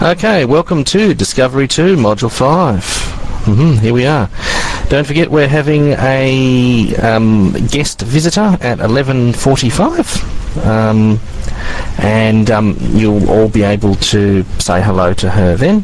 Okay, welcome to Discovery 2, Module 5. Here we are. Don't forget we're having a guest visitor at 11:45, and you'll all be able to say hello to her then.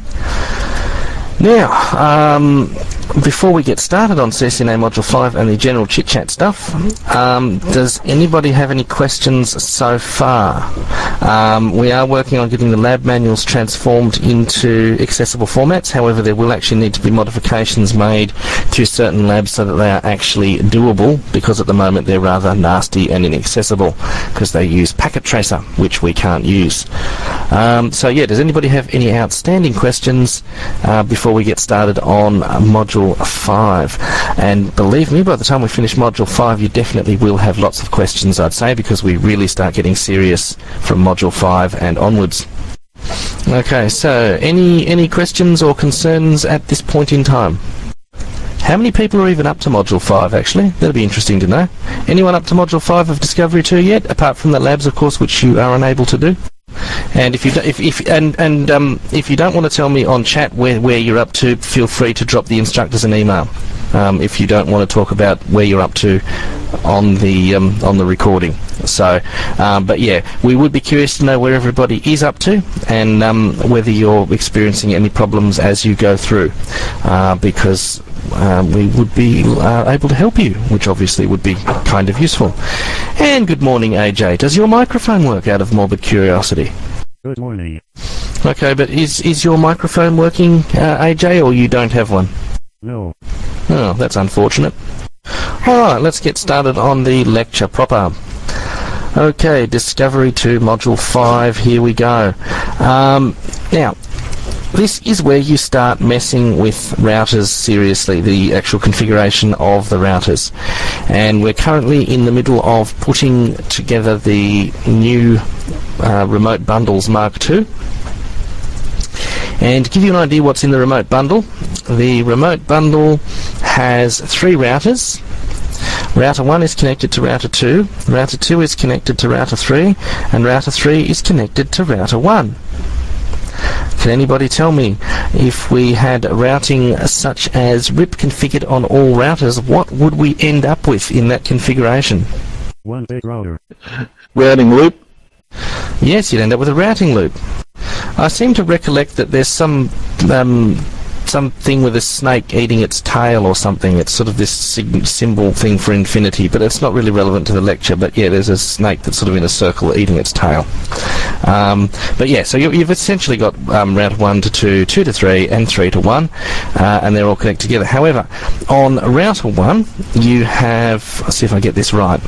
Now, before we get started on CCNA Module 5 and the general chit-chat stuff, does anybody have any questions so far? We are working on getting the lab manuals transformed into accessible formats. However, there will actually need to be modifications made to certain labs so that they are actually doable, because at the moment they're rather nasty and inaccessible because they use Packet Tracer, which we can't use. So yeah, does anybody have any outstanding questions before we get started on Module 5? And believe me, by the time we finish Module 5, you definitely will have lots of questions, I'd say, because we really start getting serious from Module 5 and onwards. Okay, so any questions or concerns at this point in time? How many people are even up to Module 5, actually? That'd be interesting to know. Anyone up to Module 5 of Discovery 2 yet, apart from the labs, of course, which you are unable to do? And if you don't want to tell me on chat where you're up to, feel free to drop the instructors an email. If you don't want to talk about where you're up to on the recording. So, but yeah, we would be curious to know where everybody is up to, and whether you're experiencing any problems as you go through, because we would be able to help you, which obviously would be kind of useful. And good morning, AJ. Does your microphone work, out of morbid curiosity? Good morning. Okay, but is your microphone working, AJ, or you don't have one? No. Oh, that's unfortunate. Alright, let's get started on the lecture proper. Okay, Discovery 2, Module 5, here we go. Now, this is where you start messing with routers seriously, the actual configuration of the routers. And we're currently in the middle of putting together the new Remote Bundles Mark II. And to give you an idea what's in the Remote Bundle, the Remote Bundle has 3 routers. Router 1 is connected to Router 2, Router 2 is connected to Router 3, and Router 3 is connected to Router 1. Can anybody tell me, if we had routing such as RIP configured on all routers, what would we end up with in that configuration? One big router. Routing loop? Yes, you'd end up with a routing loop. I seem to recollect that there's something with a snake eating its tail or something. It's sort of this symbol thing for infinity, but it's not really relevant to the lecture. But yeah, there's a snake that's sort of in a circle eating its tail. But yeah, so you've essentially got router 1 to 2, 2 to 3, and 3 to 1, and they're all connected together. However, on router 1, you have, let's see if I get this right.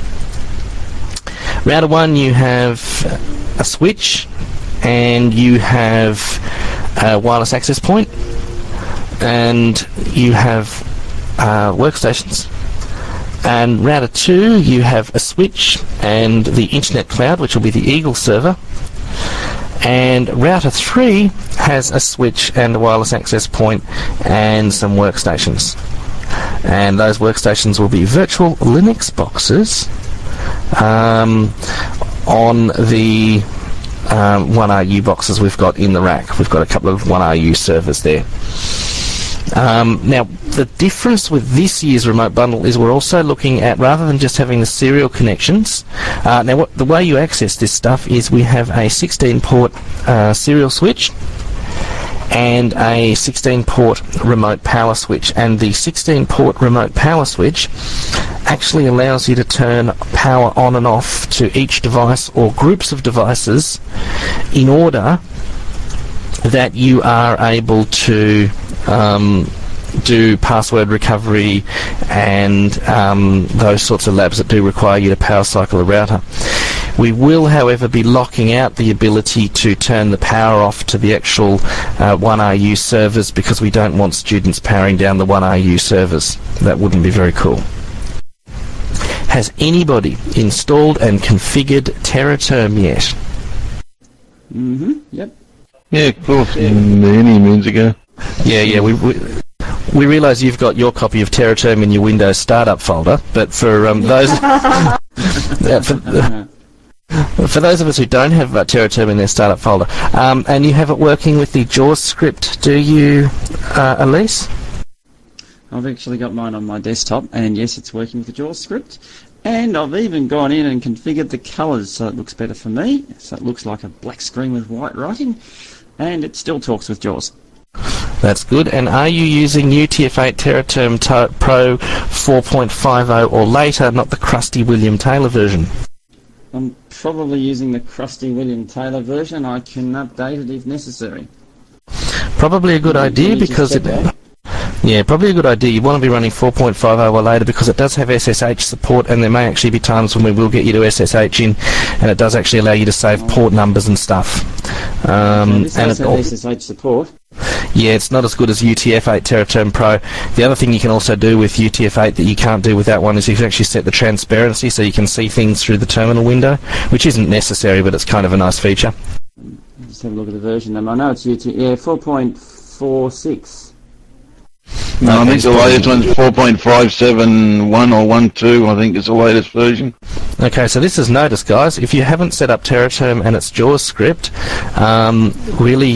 Router 1, you have a switch, and you have a wireless access point, and you have workstations. And router 2, you have a switch and the internet cloud, which will be the Eagle server. And router 3 has a switch and a wireless access point and some workstations. And those workstations will be virtual Linux boxes on the 1RU boxes we've got in the rack. We've got a couple of 1RU servers there. Now, the difference with this year's Remote Bundle is we're also looking at, rather than just having the serial connections, now the way you access this stuff is we have a 16-port serial switch and a 16-port remote power switch. And the 16-port remote power switch actually allows you to turn power on and off to each device or groups of devices in order that you are able to do password recovery and those sorts of labs that do require you to power cycle a router. We will, however, be locking out the ability to turn the power off to the actual 1RU servers, because we don't want students powering down the 1RU servers. That wouldn't be very cool. Has anybody installed and configured TerraTerm yet? Yep. Yeah, of course, many moons ago. Yeah, we realise you've got your copy of TerraTerm in your Windows Startup folder, but for those For those of us who don't have TerraTerm in their startup folder, and you have it working with the JAWS script, do you, Elise? I've actually got mine on my desktop, and yes, it's working with the JAWS script. And I've even gone in and configured the colours so it looks better for me. So it looks like a black screen with white writing, and it still talks with JAWS. That's good. And are you using UTF-8 TerraTerm Pro 4.50 or later, not the crusty William Taylor version? I'm probably using the crusty William Taylor version. I can update it if necessary. Probably a good idea because it... Yeah, probably a good idea. You want to be running 4.50 or later because it does have SSH support, and there may actually be times when we will get you to SSH in, and it does actually allow you to save port numbers and stuff. This does have SSH support. Yeah, it's not as good as UTF-8 TerraTerm Pro. The other thing you can also do with UTF-8 that you can't do with that one is you can actually set the transparency so you can see things through the terminal window, which isn't necessary, but it's kind of a nice feature. Let's have a look at the version. I know it's 4.46. No, I think the latest one's 4.571 or 1.2, I think is the latest version. Okay, so this is notice, guys. If you haven't set up TerraTerm and its JAWS script, really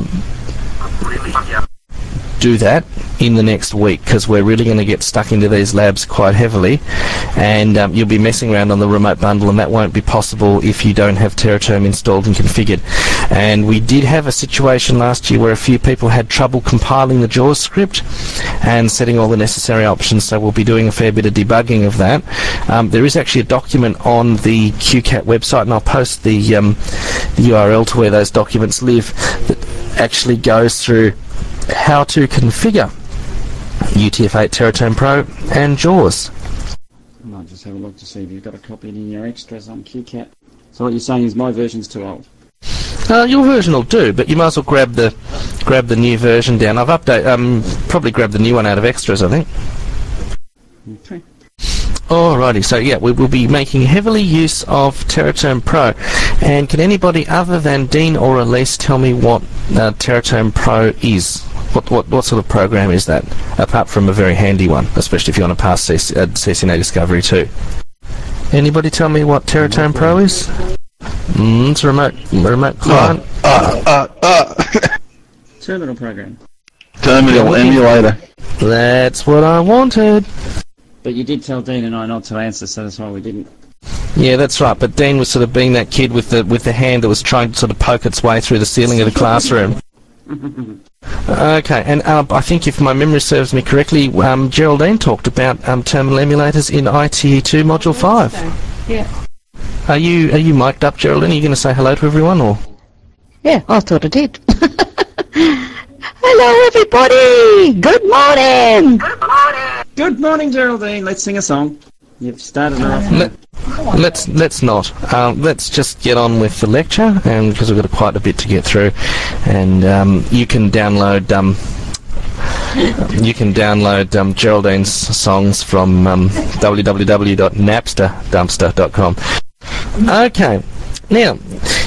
do that in the next week, because we're really going to get stuck into these labs quite heavily, and you'll be messing around on the remote bundle, and that won't be possible if you don't have TerraTerm installed and configured. And we did have a situation last year where a few people had trouble compiling the JAWS script and setting all the necessary options, so we'll be doing a fair bit of debugging of that. There is actually a document on the QCAT website, and I'll post the URL to where those documents live, that actually goes through how to configure UTF-8 TerraTerm Pro and JAWS. I might just have a look to see if you've got a copy in your extras on QCAT. So what you're saying is my version's too old? Your version will do, but you might as well grab the new version down. I've probably grabbed the new one out of extras, I think. Okay. Alrighty, so yeah, we will be making heavily use of TerraTerm Pro. And can anybody other than Dean or Elise tell me what TerraTerm Pro is? What sort of program is that, apart from a very handy one, especially if you want to pass CCNA Discovery 2? Anybody tell me what TerraTerm Pro is? It's a remote client. Terminal program. Terminal emulator. That's what I wanted. But you did tell Dean and I not to answer, so that's why we didn't. Yeah, that's right. But Dean was sort of being that kid with the hand that was trying to sort of poke its way through the ceiling of the classroom. Okay, and I think if my memory serves me correctly, Geraldine talked about terminal emulators in ITE2 Module 5. Yeah. Are you mic'd up, Geraldine? Are you going to say hello to everyone, or? Yeah, I thought I did. Hello, everybody! Good morning! Good morning, Geraldine. Let's sing a song. You've started her off. Let's not. Let's just get on with the lecture, and because we've got quite a bit to get through, and you can download Geraldine's songs from www.napsterdumpster.com. Okay, now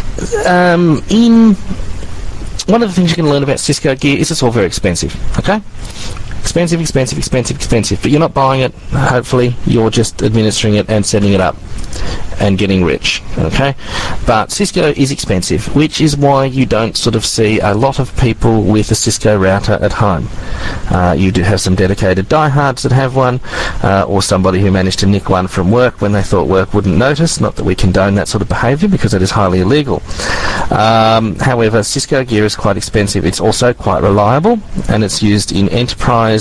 in one of the things you can learn about Cisco gear is it's all very expensive. Okay. Expensive, but you're not buying it, hopefully, you're just administering it and setting it up and getting rich, okay? But Cisco is expensive, which is why you don't sort of see a lot of people with a Cisco router at home. You do have some dedicated diehards that have one, or somebody who managed to nick one from work when they thought work wouldn't notice. Not that we condone that sort of behaviour, because it is highly illegal. However, Cisco gear is quite expensive. It's also quite reliable, and it's used in enterprise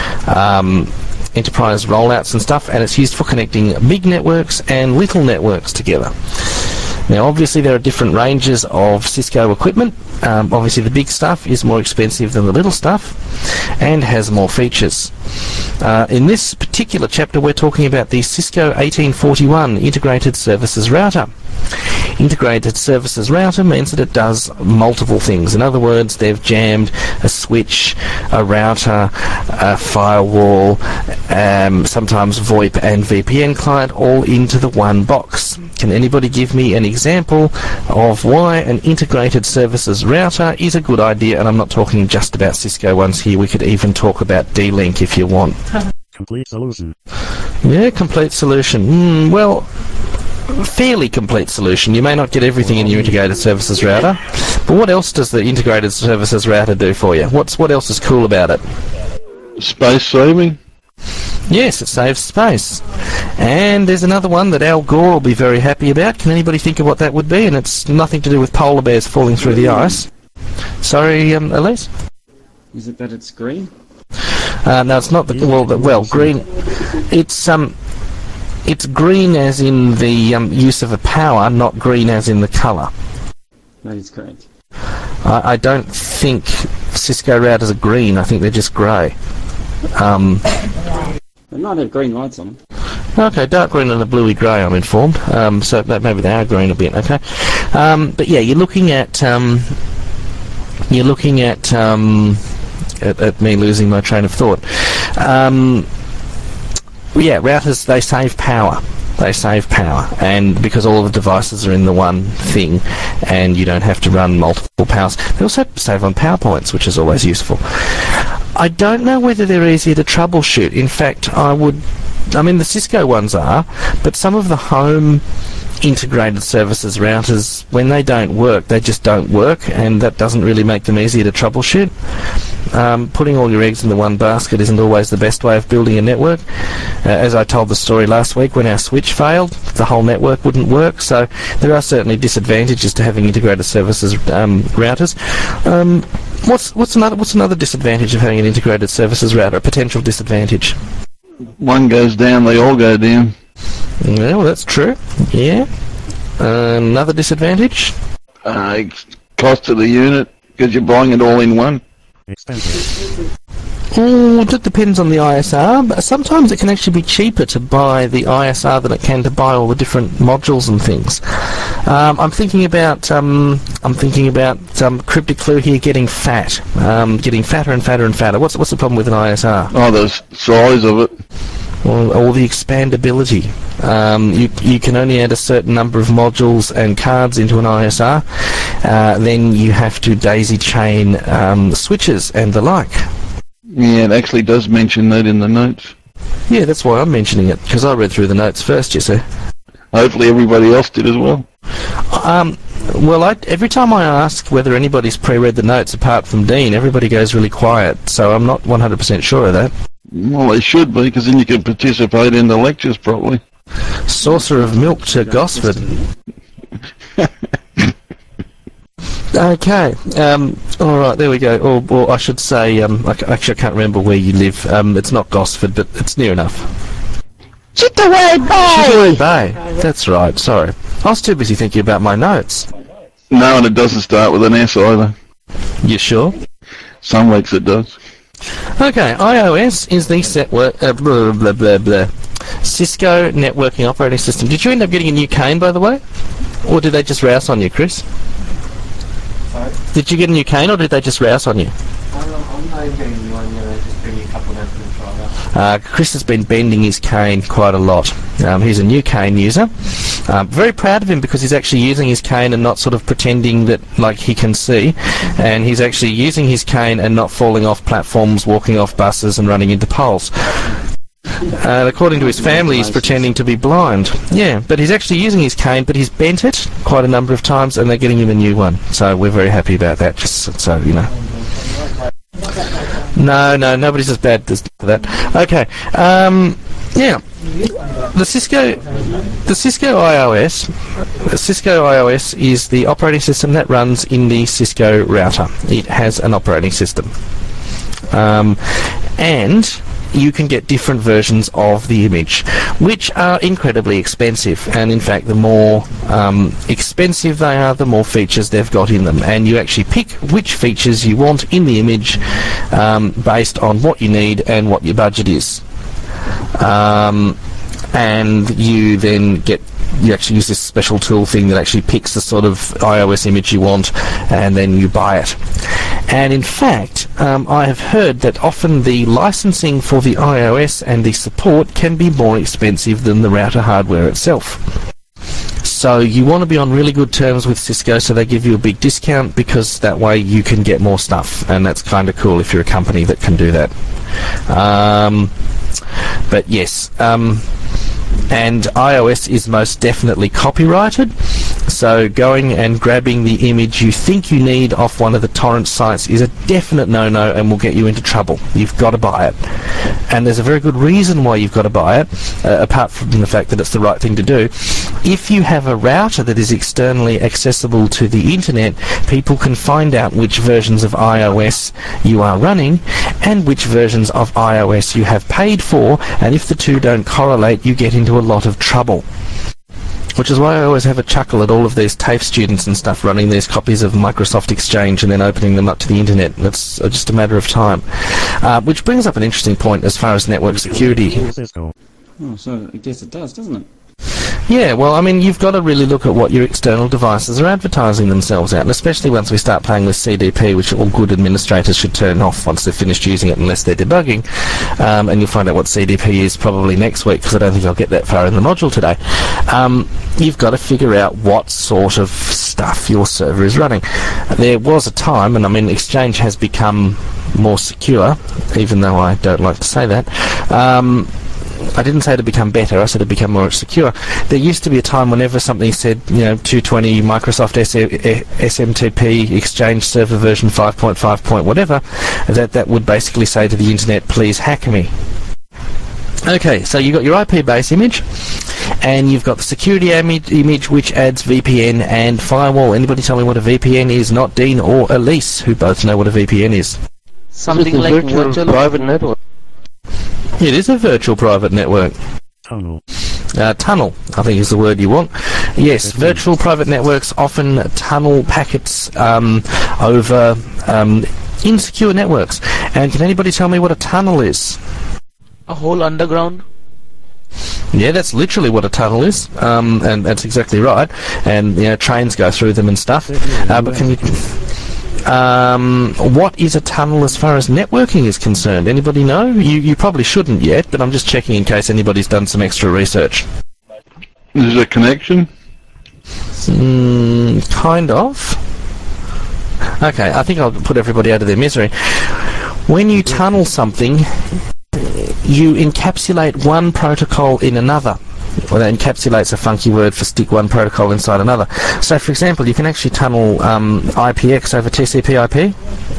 rollouts and stuff, and it's used for connecting big networks and little networks together. Now, obviously, there are different ranges of Cisco equipment. Obviously, the big stuff is more expensive than the little stuff and has more features. In this particular chapter, we're talking about the Cisco 1841 Integrated Services Router. Integrated Services Router means that it does multiple things. In other words, they've jammed a switch, a router, a firewall, sometimes VoIP and VPN client all into the one box. Can anybody give me an example of why an integrated services router is a good idea? And I'm not talking just about Cisco ones here. We could even talk about D-Link if you want. Complete solution. Yeah, complete solution. Well, fairly complete solution. You may not get everything in your integrated services router, but what else does the integrated services router do for you? What else is cool about it? Space saving. Yes, it saves space. And there's another one that Al Gore will be very happy about. Can anybody think of what that would be? And it's nothing to do with polar bears falling through the ice. Sorry, Elise? Is it that it's green? No, it's not. Green. It's green as in the use of a power, not green as in the colour. That is correct. I don't think Cisco routers are green. I think they're just grey. They might have green lights on them. Okay, dark green and a bluey grey, I'm informed. So that maybe they are green a bit. Okay, but yeah, you're looking at me losing my train of thought. Yeah, routers, they save power. They save power, and because all of the devices are in the one thing, and you don't have to run multiple powers. They also save on power points, which is always useful. I don't know whether they're easier to troubleshoot. In fact, I mean, the Cisco ones are, but some of the home integrated services routers, when they don't work, they just don't work, and that doesn't really make them easier to troubleshoot. Putting all your eggs in the one basket isn't always the best way of building a network. As I told the story last week, when our switch failed, the whole network wouldn't work, so there are certainly disadvantages to having integrated services routers. What's another disadvantage of having an integrated services router, a potential disadvantage? One goes down, they all go down. Yeah, well, that's true. Yeah. Another disadvantage? Cost of the unit, because you're buying it all in one. Expensive. Oh, it depends on the ISR, but sometimes it can actually be cheaper to buy the ISR than it can to buy all the different modules and things. I'm thinking about Cryptic Clue here getting fat, getting fatter and fatter and fatter. What's the problem with an ISR? Oh, the size of it. Or the expandability. You can only add a certain number of modules and cards into an ISR. Then you have to daisy chain switches and the like. Yeah, it actually does mention that in the notes. Yeah, that's why I'm mentioning it, because I read through the notes first, you see. Hopefully everybody else did as well. Every time I ask whether anybody's pre-read the notes apart from Dean, everybody goes really quiet, so I'm not 100% sure of that. Well, they should be, because then you can participate in the lectures properly. Saucer of milk to Gosford. Okay, alright, there we go. Or I should say, actually I can't remember where you live. It's not Gosford, but it's near enough. Chitterway Bay! Chitterway Bay, that's right, sorry. I was too busy thinking about my notes. No, and it doesn't start with an S either. You sure? Some weeks it does. Okay, iOS is the Cisco networking operating system. Did you end up getting a new cane, by the way? Or did they just rouse on you, Chris? Sorry? Did you get a new cane, or did they just rouse on you? I'm not even getting a new one, they just bring me a couple down from the trial. Chris has been bending his cane quite a lot. He's a new cane user. Very proud of him because he's actually using his cane and not sort of pretending that like he can see, and he's actually using his cane and not falling off platforms, walking off buses and running into poles. According to his family, he's pretending to be blind. Yeah, but he's actually using his cane, but he's bent it quite a number of times, and they're getting him a new one. So we're very happy about that, just so you know. No, nobody's as bad as that. Okay, yeah. The Cisco iOS is the operating system that runs in the Cisco router. It has an operating system. And you can get different versions of the image, which are incredibly expensive, and in fact the more expensive they are, the more features they've got in them, and you actually pick which features you want in the image based on what you need and what your budget is. And you then you actually use this special tool thing that actually picks the sort of iOS image you want, and then you buy it. And in fact, I have heard that often the licensing for the iOS and the support can be more expensive than the router hardware itself. So you want to be on really good terms with Cisco, so they give you a big discount, because that way you can get more stuff, and that's kind of cool if you're a company that can do that. But yes, and iOS is most definitely copyrighted. So going and grabbing the image you think you need off one of the torrent sites is a definite no-no and will get you into trouble. You've got to buy it. And there's a very good reason why you've got to buy it, apart from the fact that it's the right thing to do. If you have a router that is externally accessible to the internet, people can find out which versions of iOS you are running and which versions of iOS you have paid for, and if the two don't correlate, you get into a lot of trouble. Which is why I always have a chuckle at all of these TAFE students and stuff running these copies of Microsoft Exchange and then opening them up to the internet. It's just a matter of time. Which brings up an interesting point as far as network security. Oh, so I guess it does, doesn't it? Yeah, well, I mean, you've got to really look at what your external devices are advertising themselves at, and especially once we start playing with CDP, which all good administrators should turn off once they've finished using it, unless they're debugging. And you'll find out what CDP is probably next week, because I don't think I'll get that far in the module today. You've got to figure out what sort of stuff your server is running. There was a time, and I mean, Exchange has become more secure, even though I don't like to say that. I didn't say to become better, I said to become more secure. There used to be a time whenever something said, 220 Microsoft SMTP Exchange Server version 5.5 point whatever, that would basically say to the internet, please hack me. Okay, so you've got your IP base image, and you've got the security image which adds VPN and firewall. Anybody tell me what a VPN is? Not Dean or Elise, who both know what a VPN is. Something like virtual private network. It is a virtual private network. Tunnel. Tunnel, I think is the word you want. Yes, virtual private networks often tunnel packets over insecure networks. And can anybody tell me what a tunnel is? A whole underground? Yeah, that's literally what a tunnel is, and that's exactly right. And trains go through them and stuff. But can you? What is a tunnel as far as networking is concerned? Anybody know? You probably shouldn't yet, but I'm just checking in case anybody's done some extra research. Is it a connection? Kind of. Okay, I think I'll put everybody out of their misery. When you tunnel something, you encapsulate one protocol in another. Well, that encapsulate's a funky word for stick one protocol inside another. So, for example, you can actually tunnel IPX over TCP/IP,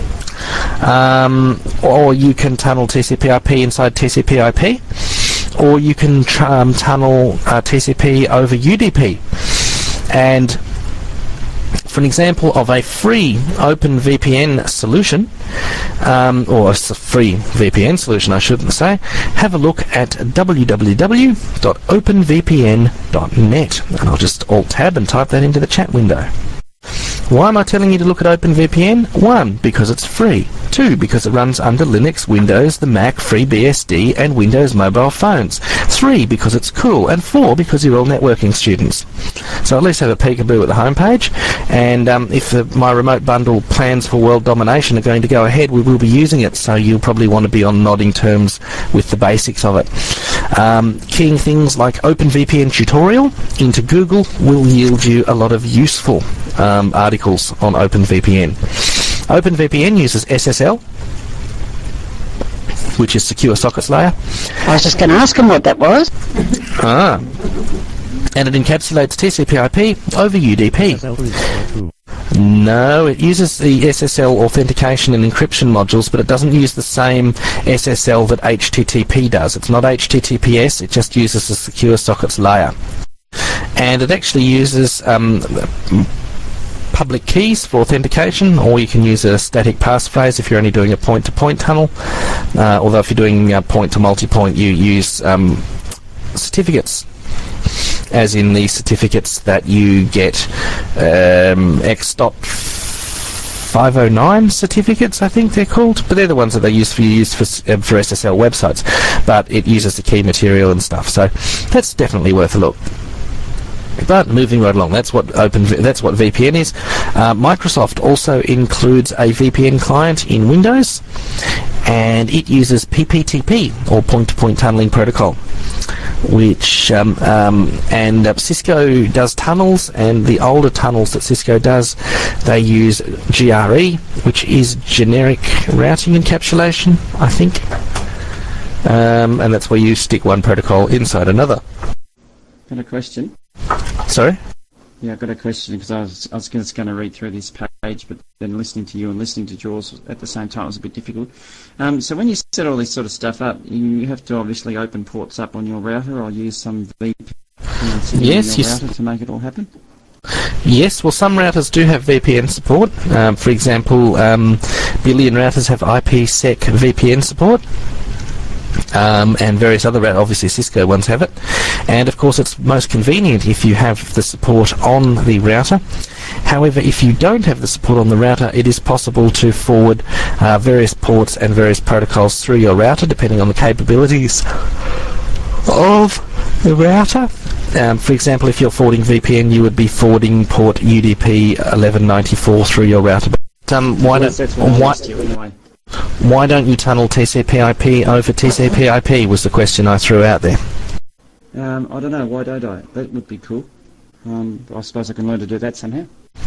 or you can tunnel TCP/IP inside TCP/IP, or you can tunnel TCP over UDP. And for an example of a free OpenVPN solution, or a free VPN solution I shouldn't say, have a look at www.openvpn.net, and I'll just Alt-Tab and type that into the chat window. Why am I telling you to look at OpenVPN? 1, because it's free. 2, because it runs under Linux, Windows, the Mac, FreeBSD, and Windows mobile phones. 3, because it's cool. And 4, because you're all networking students. So at least have a peekaboo at the homepage. And if my remote bundle plans for world domination are going to go ahead, we will be using it. So you'll probably want to be on nodding terms with the basics of it. Keying things like OpenVPN tutorial into Google will yield you a lot of useful articles on OpenVPN. OpenVPN uses SSL, which is Secure Sockets Layer. I was just going to ask him what that was. And it encapsulates TCP/IP over UDP. No, it uses the SSL authentication and encryption modules, but it doesn't use the same SSL that HTTP does. It's not HTTPS, it just uses the Secure Sockets Layer. And it actually uses public keys for authentication, or you can use a static passphrase if you're only doing a point-to-point tunnel. Although if you're doing point-to-multipoint, you use certificates, as in the certificates that you get X.509 certificates, I think they're called, but they're the ones that they use for SSL websites. But it uses the key material and stuff, so that's definitely worth a look. But moving right along, that's what VPN is. Microsoft also includes a VPN client in Windows, and it uses PPTP, or point-to-point tunneling protocol, which and Cisco does tunnels, and the older tunnels that Cisco does, they use GRE, which is generic routing encapsulation, I think, and that's where you stick one protocol inside another. Got a question? Sorry? Yeah, I've got a question because I was just going to read through this page, but then listening to you and listening to Jaws at the same time was a bit difficult. So when you set all this sort of stuff up, you have to obviously open ports up on your router or use some VPN sitting in your router to make it all happen? Yes, well, some routers do have VPN support. For example, Billion routers have IPsec VPN support. And various other routers, obviously Cisco ones have it. And of course it's most convenient if you have the support on the router. However, if you don't have the support on the router, it is possible to forward various ports and various protocols through your router, depending on the capabilities of the router. For example, if you're forwarding VPN, you would be forwarding port UDP 1194 through your router. But, why don't you tunnel TCP/IP over TCP/IP was the question I threw out there. I don't know, why don't I? That would be cool. I suppose I can learn to do that somehow.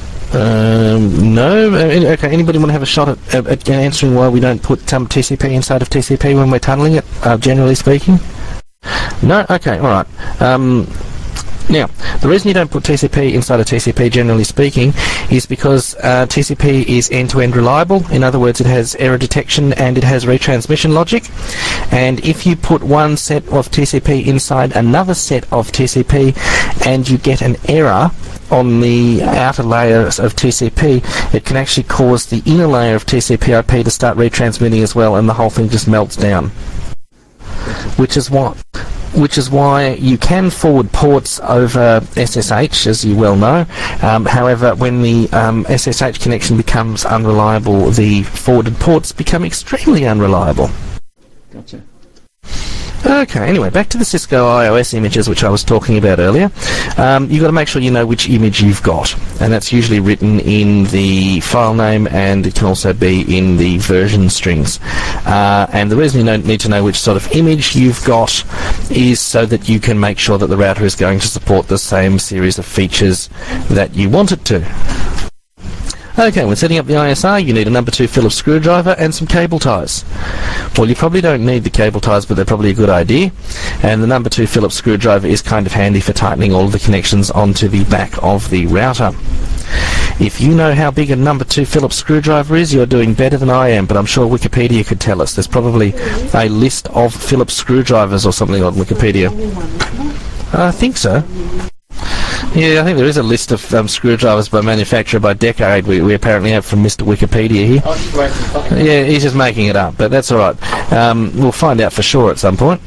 No. Okay, anybody want to have a shot at answering why we don't put TCP inside of TCP when we're tunneling it, generally speaking? No? Okay, alright. Now, the reason you don't put TCP inside of TCP, generally speaking, is because TCP is end-to-end reliable. In other words, it has error detection and it has retransmission logic. And if you put one set of TCP inside another set of TCP and you get an error on the outer layers of TCP, it can actually cause the inner layer of TCP/IP to start retransmitting as well, and the whole thing just melts down. Which is why you can forward ports over SSH, as you well know. However, when the SSH connection becomes unreliable, the forwarded ports become extremely unreliable. Gotcha. Okay, anyway, back to the Cisco iOS images, which I was talking about earlier. You've got to make sure you know which image you've got, and that's usually written in the file name, and it can also be in the version strings. And the reason you need to know which sort of image you've got is so that you can make sure that the router is going to support the same series of features that you want it to. Okay, when setting up the ISR, you need a number 2 Phillips screwdriver and some cable ties. Well, you probably don't need the cable ties, but they're probably a good idea. And the number 2 Phillips screwdriver is kind of handy for tightening all of the connections onto the back of the router. If you know how big a number 2 Phillips screwdriver is, you're doing better than I am, but I'm sure Wikipedia could tell us. There's probably a list of Phillips screwdrivers or something on Wikipedia. I think so. Yeah, I think there is a list of screwdrivers by manufacturer by decade we apparently have from Mr. Wikipedia here. Yeah, he's just making it up, but that's alright. We'll find out for sure at some point.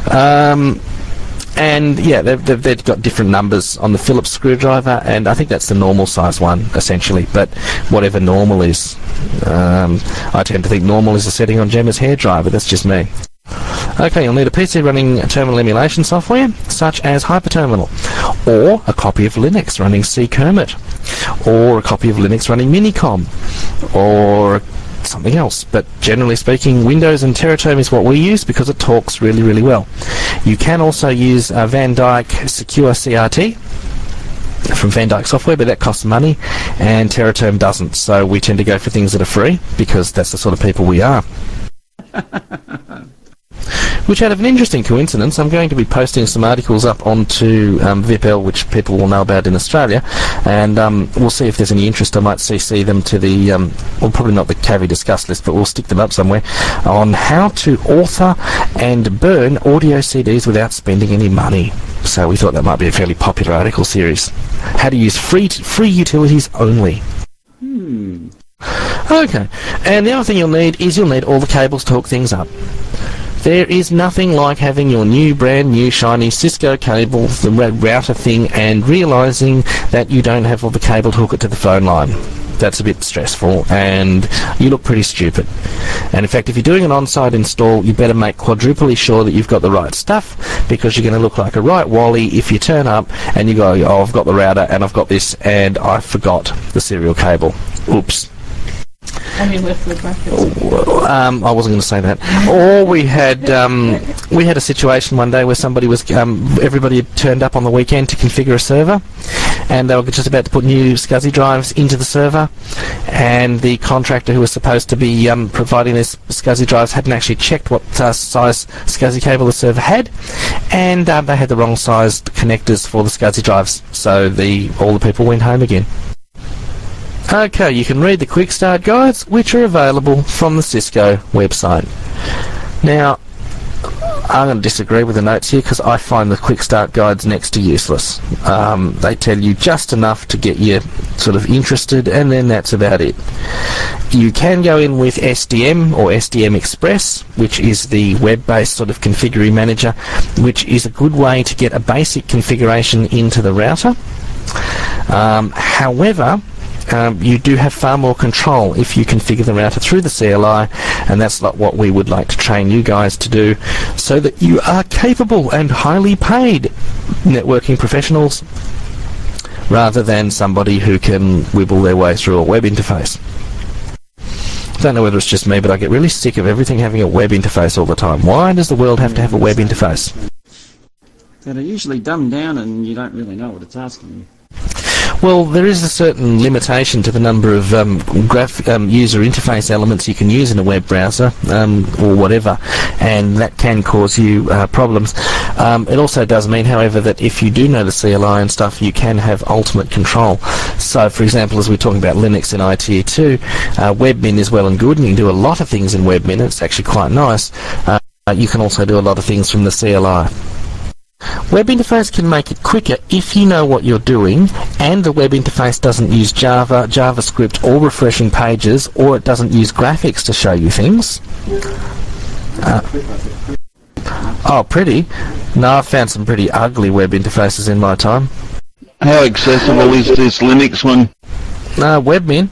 And yeah, they've got different numbers on the Phillips screwdriver, and I think that's the normal size one, essentially, but whatever normal is. I tend to think normal is a setting on Gemma's hairdryer, but that's just me. Okay, you'll need a PC running terminal emulation software, such as Hyperterminal, or a copy of Linux running CKermit, or a copy of Linux running Minicom, or something else. But generally speaking, Windows and Teratome is what we use because it talks really, really well. You can also use Van Dyke Secure CRT from Van Dyke Software, but that costs money, and Teratome doesn't, so we tend to go for things that are free because that's the sort of people we are. Which, out of an interesting coincidence, I'm going to be posting some articles up onto VIPL, which people will know about in Australia, and we'll see if there's any interest. I might CC them to the, well, probably not the Cavi Discuss list, but we'll stick them up somewhere, on how to author and burn audio CDs without spending any money. So we thought that might be a fairly popular article series. How to use free utilities only. Okay, and the other thing you'll need is you'll need all the cables to hook things up. There is nothing like having your new, brand new, shiny Cisco cable, the router thing, and realising that you don't have all the cable to hook it to the phone line. That's a bit stressful, and you look pretty stupid. And in fact, if you're doing an on-site install, you better make quadruply sure that you've got the right stuff, because you're going to look like a right wally if you turn up and you go, oh, I've got the router, and I've got this, and I forgot the serial cable. Oops. I mean, with the brackets. I wasn't going to say that. Or we had a situation one day where somebody was everybody had turned up on the weekend to configure a server, and they were just about to put new SCSI drives into the server, and the contractor who was supposed to be providing these SCSI drives hadn't actually checked what size SCSI cable the server had, and they had the wrong sized connectors for the SCSI drives, so all the people went home again. Okay, you can read the quick start guides, which are available from the Cisco website. Now, I'm going to disagree with the notes here because I find the quick start guides next to useless. They tell you just enough to get you sort of interested, and then that's about it. You can go in with SDM or SDM Express, which is the web-based sort of configuring manager, which is a good way to get a basic configuration into the router. However, you do have far more control if you configure the router through the CLI, and that's not what we would like to train you guys to do, so that you are capable and highly paid networking professionals rather than somebody who can wibble their way through a web interface. I don't know whether it's just me, but I get really sick of everything having a web interface all the time. Why does the world have to have a web interface? That are usually dumbed down and you don't really know what it's asking you. Well, there is a certain limitation to the number of user interface elements you can use in a web browser, or whatever, and that can cause you problems. It also does mean, however, that if you do know the CLI and stuff, you can have ultimate control. So, for example, as we're talking about Linux and ITE2, WebMin is well and good, and you can do a lot of things in WebMin. It's actually quite nice. You can also do a lot of things from the CLI. Web interface can make it quicker if you know what you're doing, and the web interface doesn't use Java, JavaScript, or refreshing pages, or it doesn't use graphics to show you things. Oh, pretty? No, I've found some pretty ugly web interfaces in my time. How accessible is this Linux one? WebMin.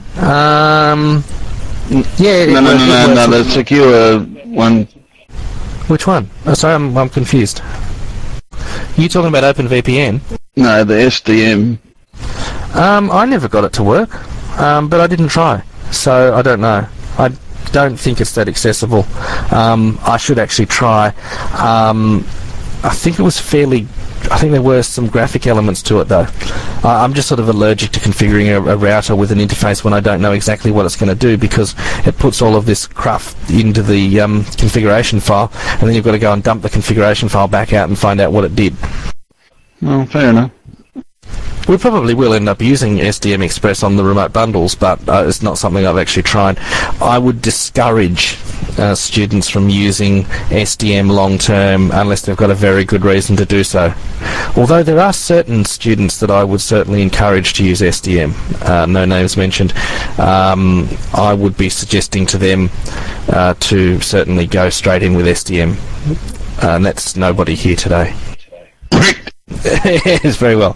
Yeah. No, the secure one. Which one? Oh, sorry, I'm confused. You talking about OpenVPN? No, the SDM. I never got it to work, but I didn't try, so I don't know. I don't think it's that accessible. I should actually try. I think it was fairly... I think there were some graphic elements to it, though. I'm just sort of allergic to configuring a router with an interface when I don't know exactly what it's going to do, because it puts all of this cruft into the configuration file, and then you've got to go and dump the configuration file back out and find out what it did. Oh, fair enough. We probably will end up using SDM Express on the remote bundles, but it's not something I've actually tried. I would discourage students from using SDM long-term unless they've got a very good reason to do so. Although there are certain students that I would certainly encourage to use SDM, no names mentioned. I would be suggesting to them to certainly go straight in with SDM, and that's nobody here today. Yes, very well.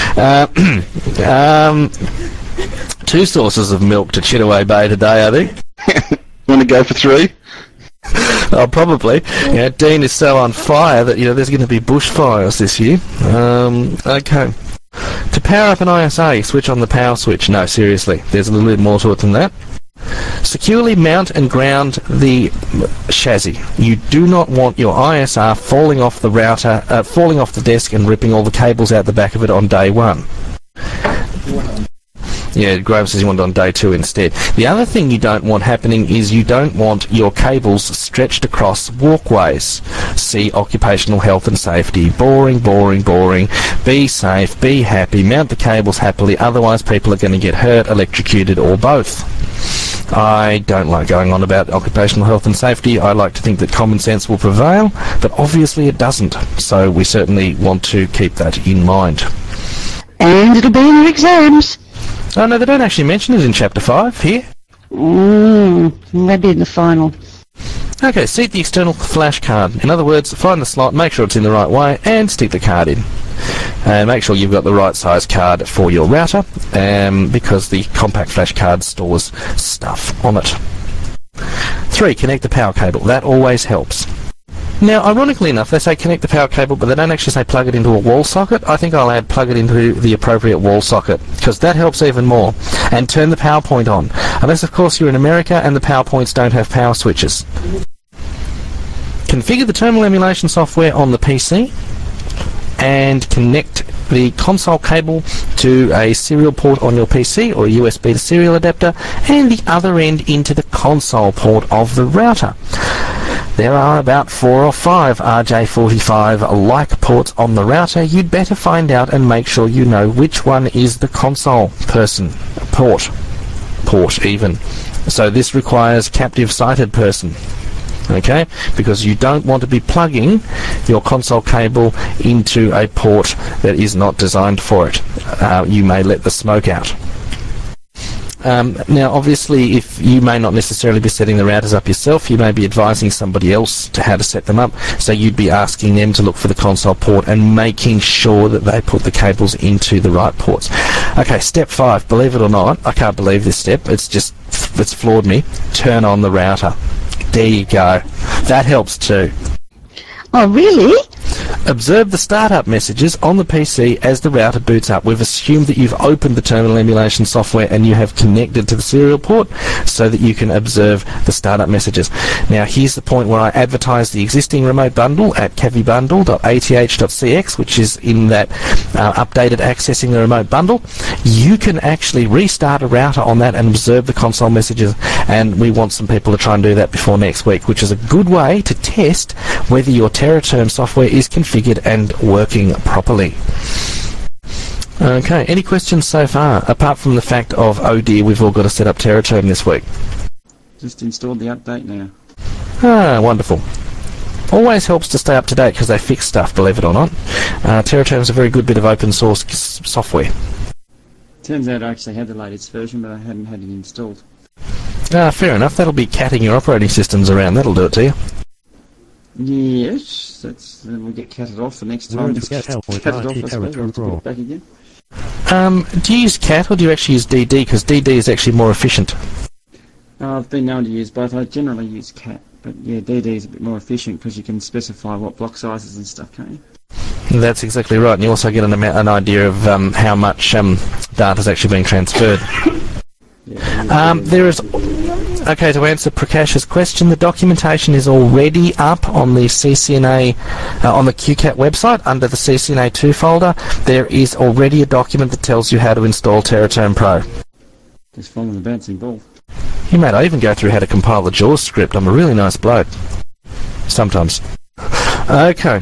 2 sources of milk to Chittaway Bay today, I think. Want to go for 3? Oh, probably. Yeah, Dean is so on fire that there's going to be bushfires this year. Okay. To power up an ISA, you switch on the power switch. No, seriously, there's a little bit more to it than that. Securely mount and ground the chassis. You do not want your ISR falling off the router, falling off the desk and ripping all the cables out the back of it on day 1. Yeah, Graham says you want it on day 2 instead. The other thing you don't want happening is you don't want your cables stretched across walkways. See occupational health and safety. Boring, boring, boring. Be safe, be happy, mount the cables happily, otherwise people are going to get hurt, electrocuted, or both. I don't like going on about occupational health and safety. I like to think that common sense will prevail, but obviously it doesn't. So we certainly want to keep that in mind. And it'll be in your exams. Oh no, they don't actually mention it in Chapter 5 here. Maybe in the final. Okay, seat the external flash card. In other words, find the slot, make sure it's in the right way, and stick the card in. And make sure you've got the right size card for your router, because the compact flash card stores stuff on it. 3. Connect the power cable. That always helps. Now, ironically enough, they say connect the power cable, but they don't actually say plug it into a wall socket. I think I'll add plug it into the appropriate wall socket, because that helps even more. And turn the power point on. Unless, of course, you're in America and the PowerPoints don't have power switches. Configure the terminal emulation software on the PC and connect the console cable to a serial port on your PC or a USB to serial adapter and the other end into the console port of the router. There are about 4 or 5 RJ45-like ports on the router. You'd better find out and make sure you know which one is the console port even. So this requires captive sighted person. Okay, because you don't want to be plugging your console cable into a port that is not designed for it. You may let the smoke out. Now, obviously, if you may not necessarily be setting the routers up yourself, you may be advising somebody else to how to set them up, so you'd be asking them to look for the console port and making sure that they put the cables into the right ports. Okay, step 5, believe it or not, I can't believe this step, it's floored me. Turn on the router. There you go. That helps too. Oh, really? Observe the startup messages on the PC as the router boots up. We've assumed that you've opened the terminal emulation software and you have connected to the serial port so that you can observe the startup messages. Now, here's the point where I advertise the existing remote bundle at cavibundle.ath.cx, which is in that updated accessing the remote bundle. You can actually restart a router on that and observe the console messages, and we want some people to try and do that before next week, which is a good way to test whether your TerraTerm software is configured and working properly. Okay, any questions so far, apart from the fact of, oh dear, we've all got to set up TerraTerm this week? Just installed the update now. Ah, wonderful. Always helps to stay up to date because they fix stuff, believe it or not. TerraTerm is a very good bit of open source software. Turns out I actually had the latest version, but I hadn't had it installed. Fair enough, that'll be catting your operating systems around, that'll do it to you. Yes, we'll get catted off the next time. Learn to get help with Catted off, RT I suppose. I'll have to put Terra it back again. Do you use CAT or do you actually use DD? Because DD is actually more efficient. I've been known to use both. I generally use CAT, but yeah, DD is a bit more efficient because you can specify what block sizes and stuff, can't you? That's exactly right, and you also get an idea of how much data is actually being transferred. There is... Okay, to answer Prakash's question, the documentation is already up on the CCNA, on the QCAT website under the CCNA 2 folder. There is already a document that tells you how to install TerraTerm Pro. Just following the bouncing ball. You mate, I even go through how to compile the JAWS script. I'm a really nice bloke. Sometimes. Okay.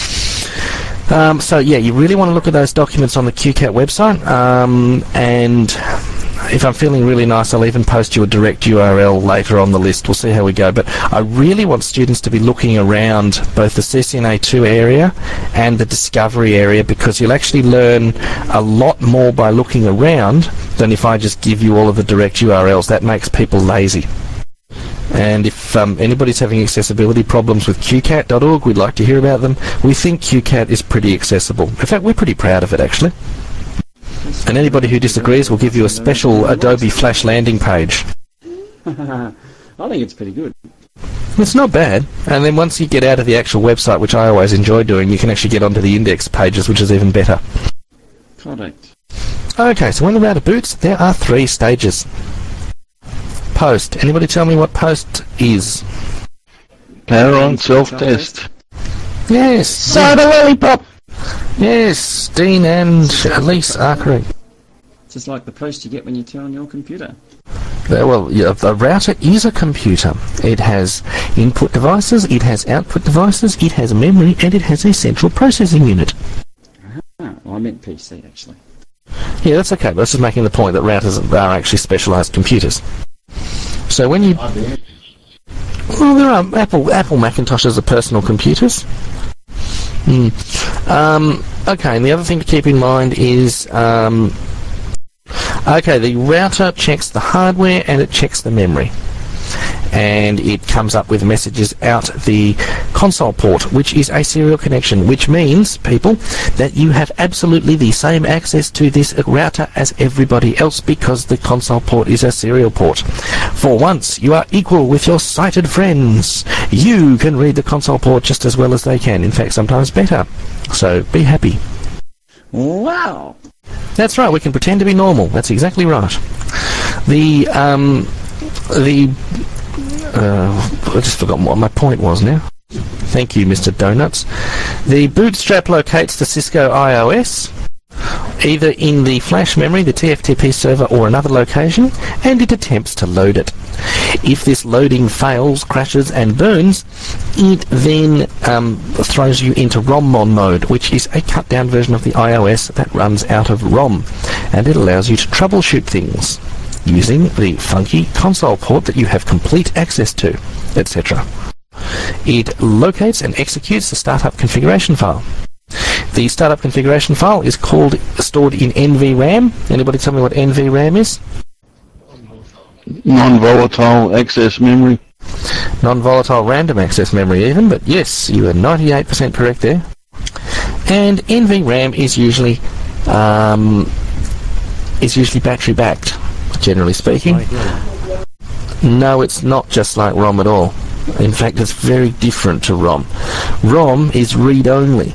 So yeah, you really want to look at those documents on the QCAT website, and if I'm feeling really nice, I'll even post you a direct URL later on the list. We'll see how we go. But I really want students to be looking around both the CCNA 2 area and the Discovery area, because you'll actually learn a lot more by looking around than if I just give you all of the direct URLs. That makes people lazy. And if anybody's having accessibility problems with QCAT.org, we'd like to hear about them. We think QCAT is pretty accessible. In fact, we're pretty proud of it, actually. And anybody who disagrees will give you a special Adobe Flash landing page. I think it's pretty good. It's not bad. And then once you get out of the actual website, which I always enjoy doing, you can actually get onto the index pages, which is even better. Correct. Okay, so when the router boots, there are 3 stages. Post. Anybody tell me what post is? Power on self-test. Yes. Soda lollipop. Yes, Dean and Elise are correct. Just like the post you get when you turn on your computer. Well, yeah, the router is a computer. It has input devices, it has output devices, it has memory, and it has a central processing unit. Well, I meant PC, actually. Yeah, that's okay, but that's just making the point that routers are actually specialised computers. So when you... Well, there are Apple Macintoshes are personal computers. Okay, and the other thing to keep in mind is... okay, the router checks the hardware and it checks the memory. And it comes up with messages out the console port, which is a serial connection, which means, people, that you have absolutely the same access to this router as everybody else because the console port is a serial port. For once, you are equal with your sighted friends. You can read the console port just as well as they can, in fact, sometimes better. So, be happy. Wow! That's right, we can pretend to be normal. That's exactly right. I just forgotten what my point was now. Thank you, Mr. Donuts. The Bootstrap locates the Cisco iOS either in the flash memory, the TFTP server, or another location, and it attempts to load it. If this loading fails, crashes, and burns, it then throws you into ROMmon mode, which is a cut-down version of the iOS that runs out of ROM, and it allows you to troubleshoot things using the funky console port that you have complete access to, etc. It locates and executes the startup configuration file. The startup configuration file is stored in NVRAM. Anybody tell me what NVRAM is? Non-volatile access memory. Non-volatile random access memory even, but yes, you are 98% correct there. And NVRAM is usually battery backed, generally speaking. No, it's not just like ROM at all. In fact, it's very different to ROM. ROM is read-only.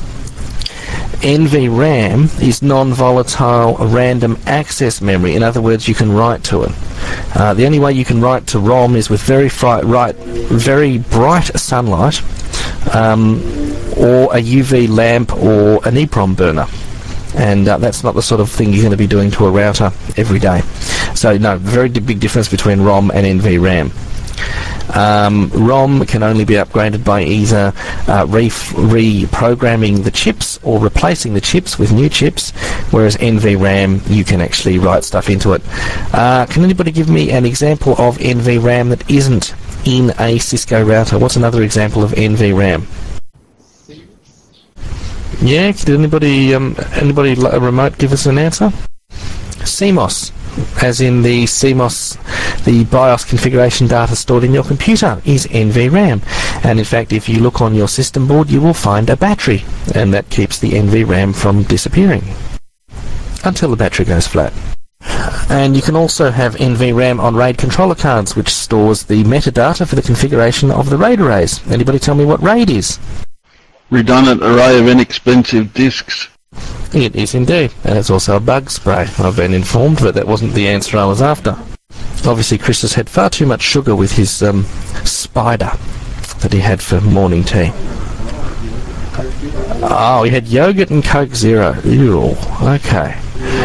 NVRAM is non-volatile random access memory. In other words, you can write to it. The only way you can write to ROM is with very bright sunlight, or a UV lamp, or an EEPROM burner. And that's not the sort of thing you're going to be doing to a router every day. So, no, very big difference between ROM and NVRAM. ROM can only be upgraded by either reprogramming the chips or replacing the chips with new chips, whereas NVRAM, you can actually write stuff into it. Can anybody give me an example of NVRAM that isn't in a Cisco router? What's another example of NVRAM? Yeah, did anybody remote give us an answer? CMOS. As in the CMOS, the BIOS configuration data stored in your computer is NVRAM. And in fact, if you look on your system board, you will find a battery, and that keeps the NVRAM from disappearing until the battery goes flat. And you can also have NVRAM on RAID controller cards, which stores the metadata for the configuration of the RAID arrays. Anybody tell me what RAID is? Redundant array of inexpensive disks. It is indeed, and it's also a bug spray, I've been informed, but that wasn't the answer I was after. Obviously, Chris has had far too much sugar with his spider that he had for morning tea. Oh, he had yogurt and Coke Zero. Ew, okay.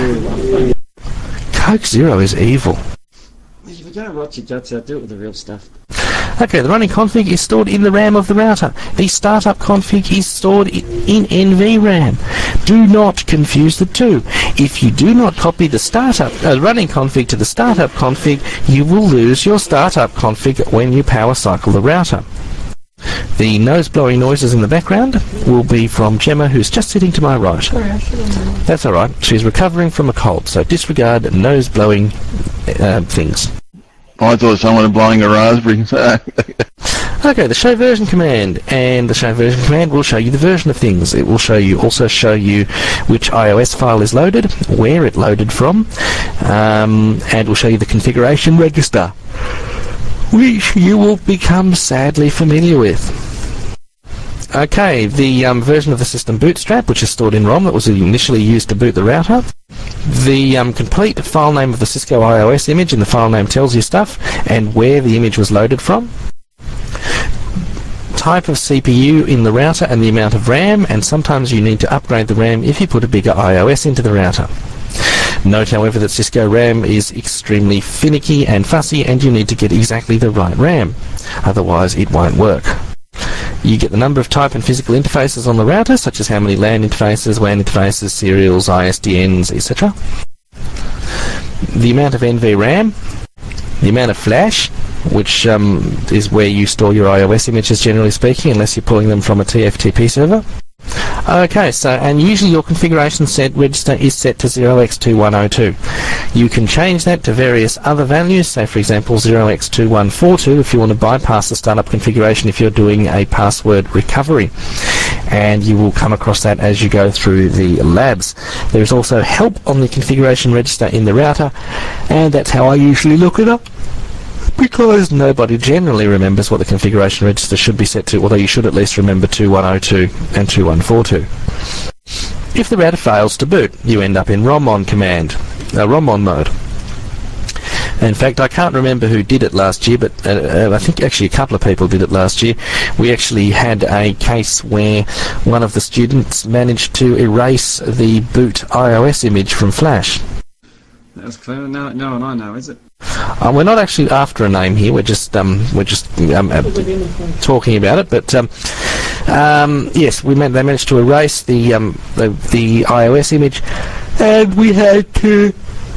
Coke Zero is evil. If you're going to rot your guts out, do it with the real stuff. Okay, the running config is stored in the RAM of the router. The startup config is stored in NVRAM. Do not confuse the two. If you do not copy the running config to the startup config, you will lose your startup config when you power cycle the router. The nose-blowing noises in the background will be from Gemma, who's just sitting to my right. Sorry, I should have known. That's all right. She's recovering from a cold, so disregard nose-blowing things. I thought someone was blowing a raspberry. Okay, the show version command, and the show version command will show you the version of things. It will also show you which iOS file is loaded, where it loaded from, and will show you the configuration register, which you will become sadly familiar with. Okay, the version of the system Bootstrap, which is stored in ROM, that was initially used to boot the router. The complete file name of the Cisco iOS image, and the file name tells you stuff, and where the image was loaded from. Type of CPU in the router and the amount of RAM, and sometimes you need to upgrade the RAM if you put a bigger iOS into the router. Note, however, that Cisco RAM is extremely finicky and fussy, and you need to get exactly the right RAM, otherwise it won't work. You get the number of type and physical interfaces on the router, such as how many LAN interfaces, WAN interfaces, serials, ISDNs, etc. The amount of NVRAM, the amount of flash, which is where you store your iOS images, generally speaking, unless you're pulling them from a TFTP server. Okay, so, and usually your configuration register is set to 0x2102. You can change that to various other values, say for example 0x2142 if you want to bypass the startup configuration if you're doing a password recovery. And you will come across that as you go through the labs. There's also help on the configuration register in the router, and that's how I usually look it up, because nobody generally remembers what the configuration register should be set to, although you should at least remember 2102 and 2142. If the router fails to boot, you end up in ROMmon command, ROMmon mode. In fact, I can't remember who did it last year, but I think actually a couple of people did it last year. We actually had a case where one of the students managed to erase the boot iOS image from Flash. That was clever. No one I know, is it? We're not actually after a name here. We're just talking about it. But yes, they managed to erase the iOS image, and we had to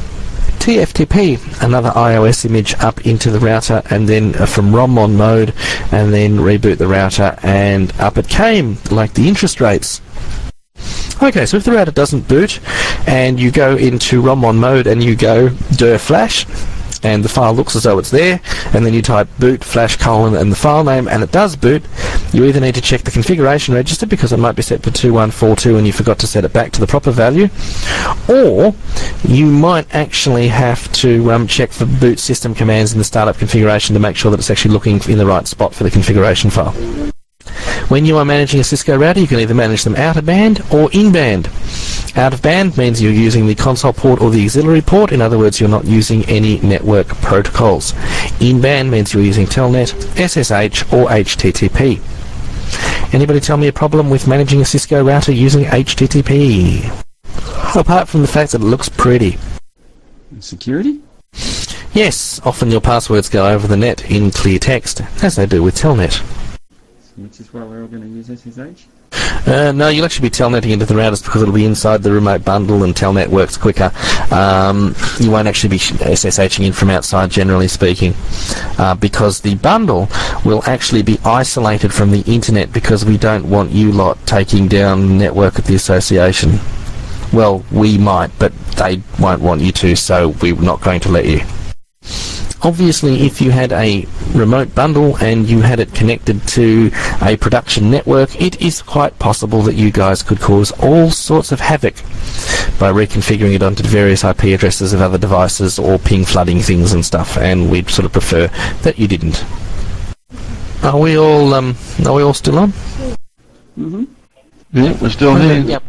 TFTP another iOS image up into the router, and then from ROM on mode, and then reboot the router, and up it came, like the interest rates. Okay, so if the router doesn't boot, and you go into ROM on mode, and you go dir flash, and the file looks as though it's there, and then you type boot flash : and the file name, and it does boot, you either need to check the configuration register because it might be set for 2142 and you forgot to set it back to the proper value, or you might actually have to check for boot system commands in the startup configuration to make sure that it's actually looking in the right spot for the configuration file. When you are managing a Cisco router, you can either manage them out of band or in band. Out of band means you're using the console port or the auxiliary port. In other words, you're not using any network protocols. In band means you're using Telnet, SSH or HTTP. Anybody tell me a problem with managing a Cisco router using HTTP? Apart from the fact that it looks pretty. Security? Yes, often your passwords go over the net in clear text, as they do with Telnet. Which is why we're all going to use SSH? No, you'll actually be telnetting into the routers because it'll be inside the remote bundle and Telnet works quicker. You won't actually be SSHing in from outside, generally speaking, because the bundle will actually be isolated from the internet because we don't want you lot taking down the network at the association. Well, we might, but they won't want you to, so we're not going to let you. Obviously, if you had a remote bundle and you had it connected to a production network, it is quite possible that you guys could cause all sorts of havoc by reconfiguring it onto various IP addresses of other devices or ping flooding things and stuff, and we'd sort of prefer that you didn't. Are we all still on? Mm-hmm. Yeah, we're still here. Yep.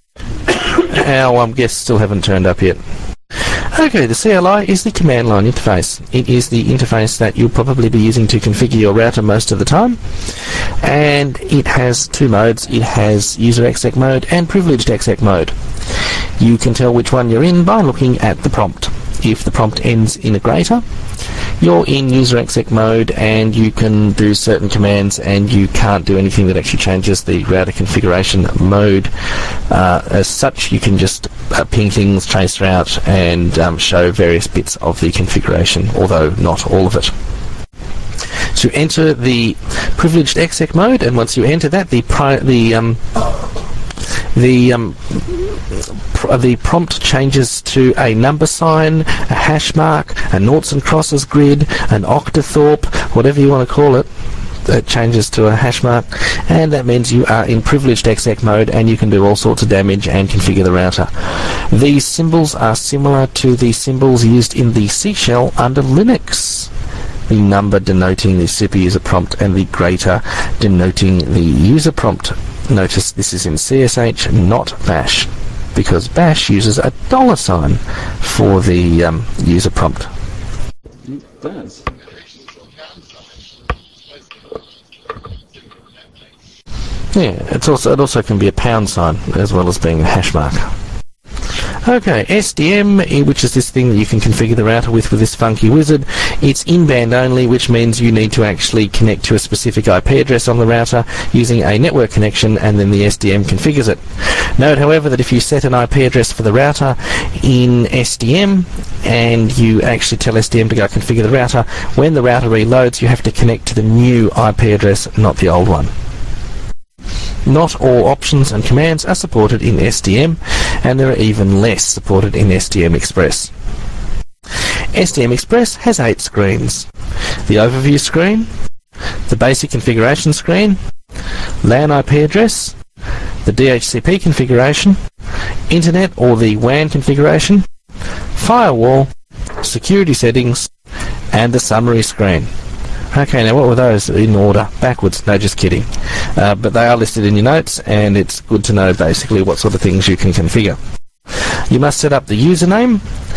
Our guests still haven't turned up yet. Okay, the CLI is the command line interface. It is the interface that you'll probably be using to configure your router most of the time, and it has two modes. It has user exec mode and privileged exec mode. You can tell which one you're in by looking at the prompt. If the prompt ends in a greater, you're in user exec mode and you can do certain commands, and you can't do anything that actually changes the router configuration mode. As such, you can just ping things, trace route, and show various bits of the configuration, although not all of it. To enter the privileged exec mode, and once you enter that, the prompt changes to a number sign, a hash mark, a noughts and crosses grid, an octathorpe, whatever you want to call it. It changes to a hash mark, and that means you are in privileged exec mode and you can do all sorts of damage and configure the router. These symbols are similar to the symbols used in the C shell under Linux. The number denoting the super user prompt and the greater denoting the user prompt. Notice this is in CSH, not Bash, because Bash uses a $sign for the user prompt. It does. Yeah, it also can be a £sign as well as being a hash mark. Okay, SDM, which is this thing that you can configure the router with this funky wizard. It's in-band only, which means you need to actually connect to a specific IP address on the router using a network connection, and then the SDM configures it. Note, however, that if you set an IP address for the router in SDM and you actually tell SDM to go configure the router, when the router reloads, you have to connect to the new IP address, not the old one. Not all options and commands are supported in SDM, and there are even less supported in SDM Express. SDM Express has 8 screens. The overview screen, the basic configuration screen, LAN IP address, the DHCP configuration, Internet or the WAN configuration, firewall, security settings, and the summary screen. Okay, now what were those in order? Backwards. No, just kidding. But they are listed in your notes, and it's good to know basically what sort of things you can configure. You must set up the username,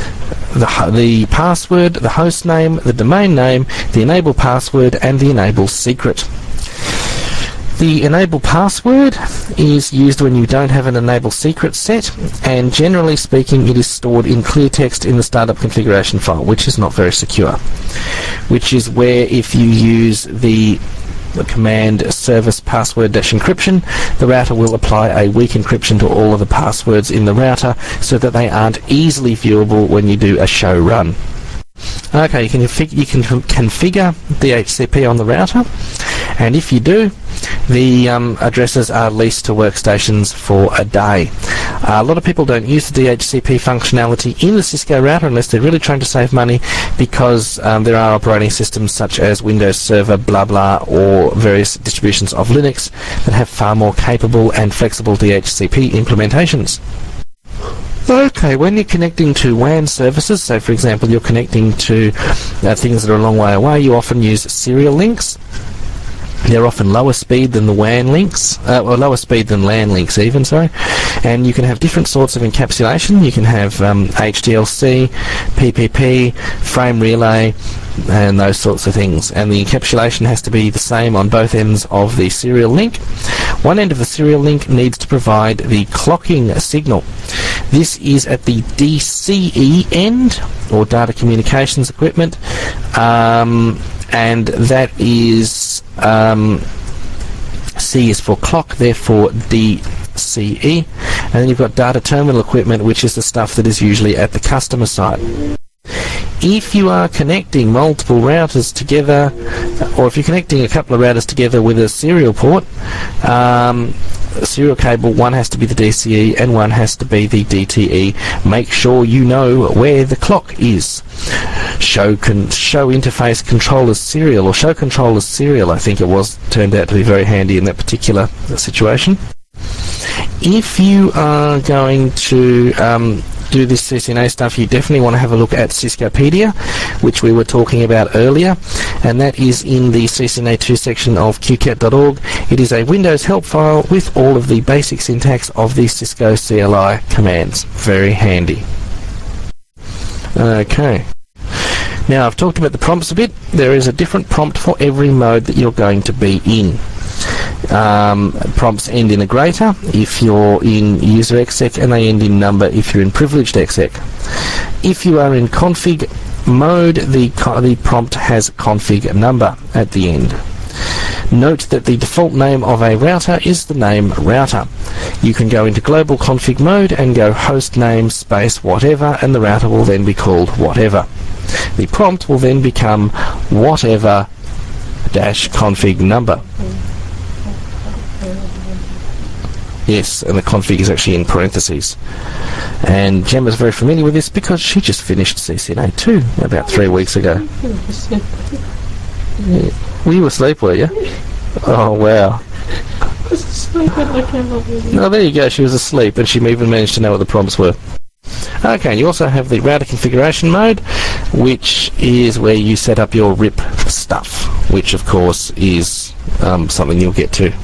the password, the host name, the domain name, the enable password, and the enable secret. The enable password is used when you don't have an enable secret set, and generally speaking it is stored in clear text in the startup configuration file, which is not very secure, which is where if you use the command service password -encryption, the router will apply a weak encryption to all of the passwords in the router so that they aren't easily viewable when you do a show run. Okay, you can configure DHCP on the router, and if you do, the addresses are leased to workstations for a day. A lot of people don't use the DHCP functionality in the Cisco router unless they're really trying to save money, because there are operating systems such as Windows Server, blah blah, or various distributions of Linux that have far more capable and flexible DHCP implementations. Okay, when you're connecting to WAN services, so for example you're connecting to things that are a long way away, you often use serial links. They're often lower speed than the WAN links, or lower speed than LAN links even, sorry. And you can have different sorts of encapsulation. You can have HDLC, PPP, frame relay, and those sorts of things. And the encapsulation has to be the same on both ends of the serial link. One end of the serial link needs to provide the clocking signal. This is at the DCE end, or data communications equipment, and that is C is for clock, therefore DCE. And then you've got data terminal equipment, which is the stuff that is usually at the customer site. If you are connecting multiple routers together, or if you're connecting a couple of routers together with a serial port, serial cable, one has to be the DCE and one has to be the DTE. Make sure you know where the clock is. Show interface controller serial, or show controller serial, I think it was, turned out to be very handy in that particular situation. If you are going to do this CCNA stuff, you definitely want to have a look at Ciscopedia, which we were talking about earlier, and that is in the CCNA 2 section of qcat.org. It is a Windows help file with all of the basic syntax of the Cisco CLI commands. Very handy. Okay. Now, I've talked about the prompts a bit. There is a different prompt for every mode that you're going to be in. Prompts end in a greater if you're in user exec, and they end in number if you're in privileged exec. If you are in config mode, the prompt has config number at the end. Note that the default name of a router is the name router. You can go into global config mode and go host name space whatever, and the router will then be called whatever. The prompt will then become whatever dash config number. Yes, and the config is actually in parentheses. And Gemma's very familiar with this because she just finished CCNA 2 about 3 weeks ago. Yeah. Were you asleep, were you? Oh, wow. Oh, there you go, she was asleep, and she even managed to know what the prompts were. Okay, and you also have the router configuration mode, which is where you set up your RIP stuff, which of course is something you'll get to.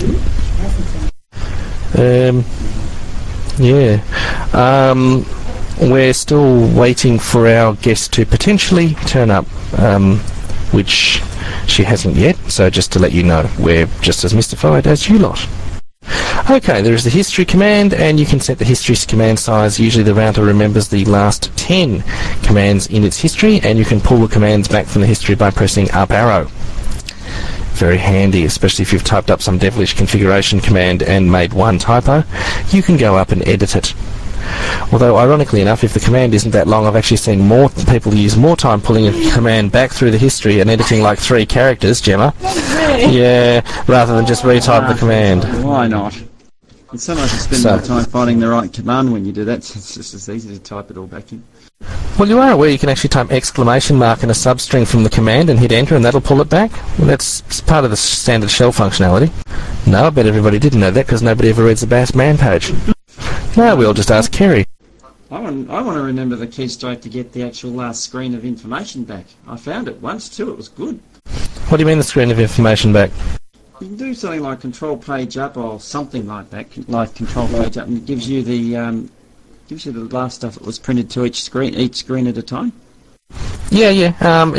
We're still waiting for our guest to potentially turn up, which she hasn't yet, so just to let you know, we're just as mystified as you lot. Okay, there is the history command, and you can set the history command size. Usually the router remembers the last 10 commands in its history, and you can pull the commands back from the history by pressing up arrow. Very handy, especially if you've typed up some devilish configuration command and made one typo. You can go up and edit it. Although, ironically enough, if the command isn't that long, I've actually seen more people use more time pulling a command back through the history and editing like 3 characters, Gemma. Yeah, rather than just retype the command. Why not? It's so nice to spend more time finding the right command when you do that. It's just as easy to type it all back in. Well, you are aware you can actually type exclamation mark in a substring from the command and hit enter, and that'll pull it back? Well, that's part of the standard shell functionality. No, I bet everybody didn't know that because nobody ever reads the BAS man page. No, we'll just ask Kerry. I want to remember the keystroke to get the actual last screen of information back. I found it once too, it was good. What do you mean the screen of information back? You can do something like control page up or something like that, like control page up, and it gives you the gives you the last stuff that was printed to each screen at a time. Yeah.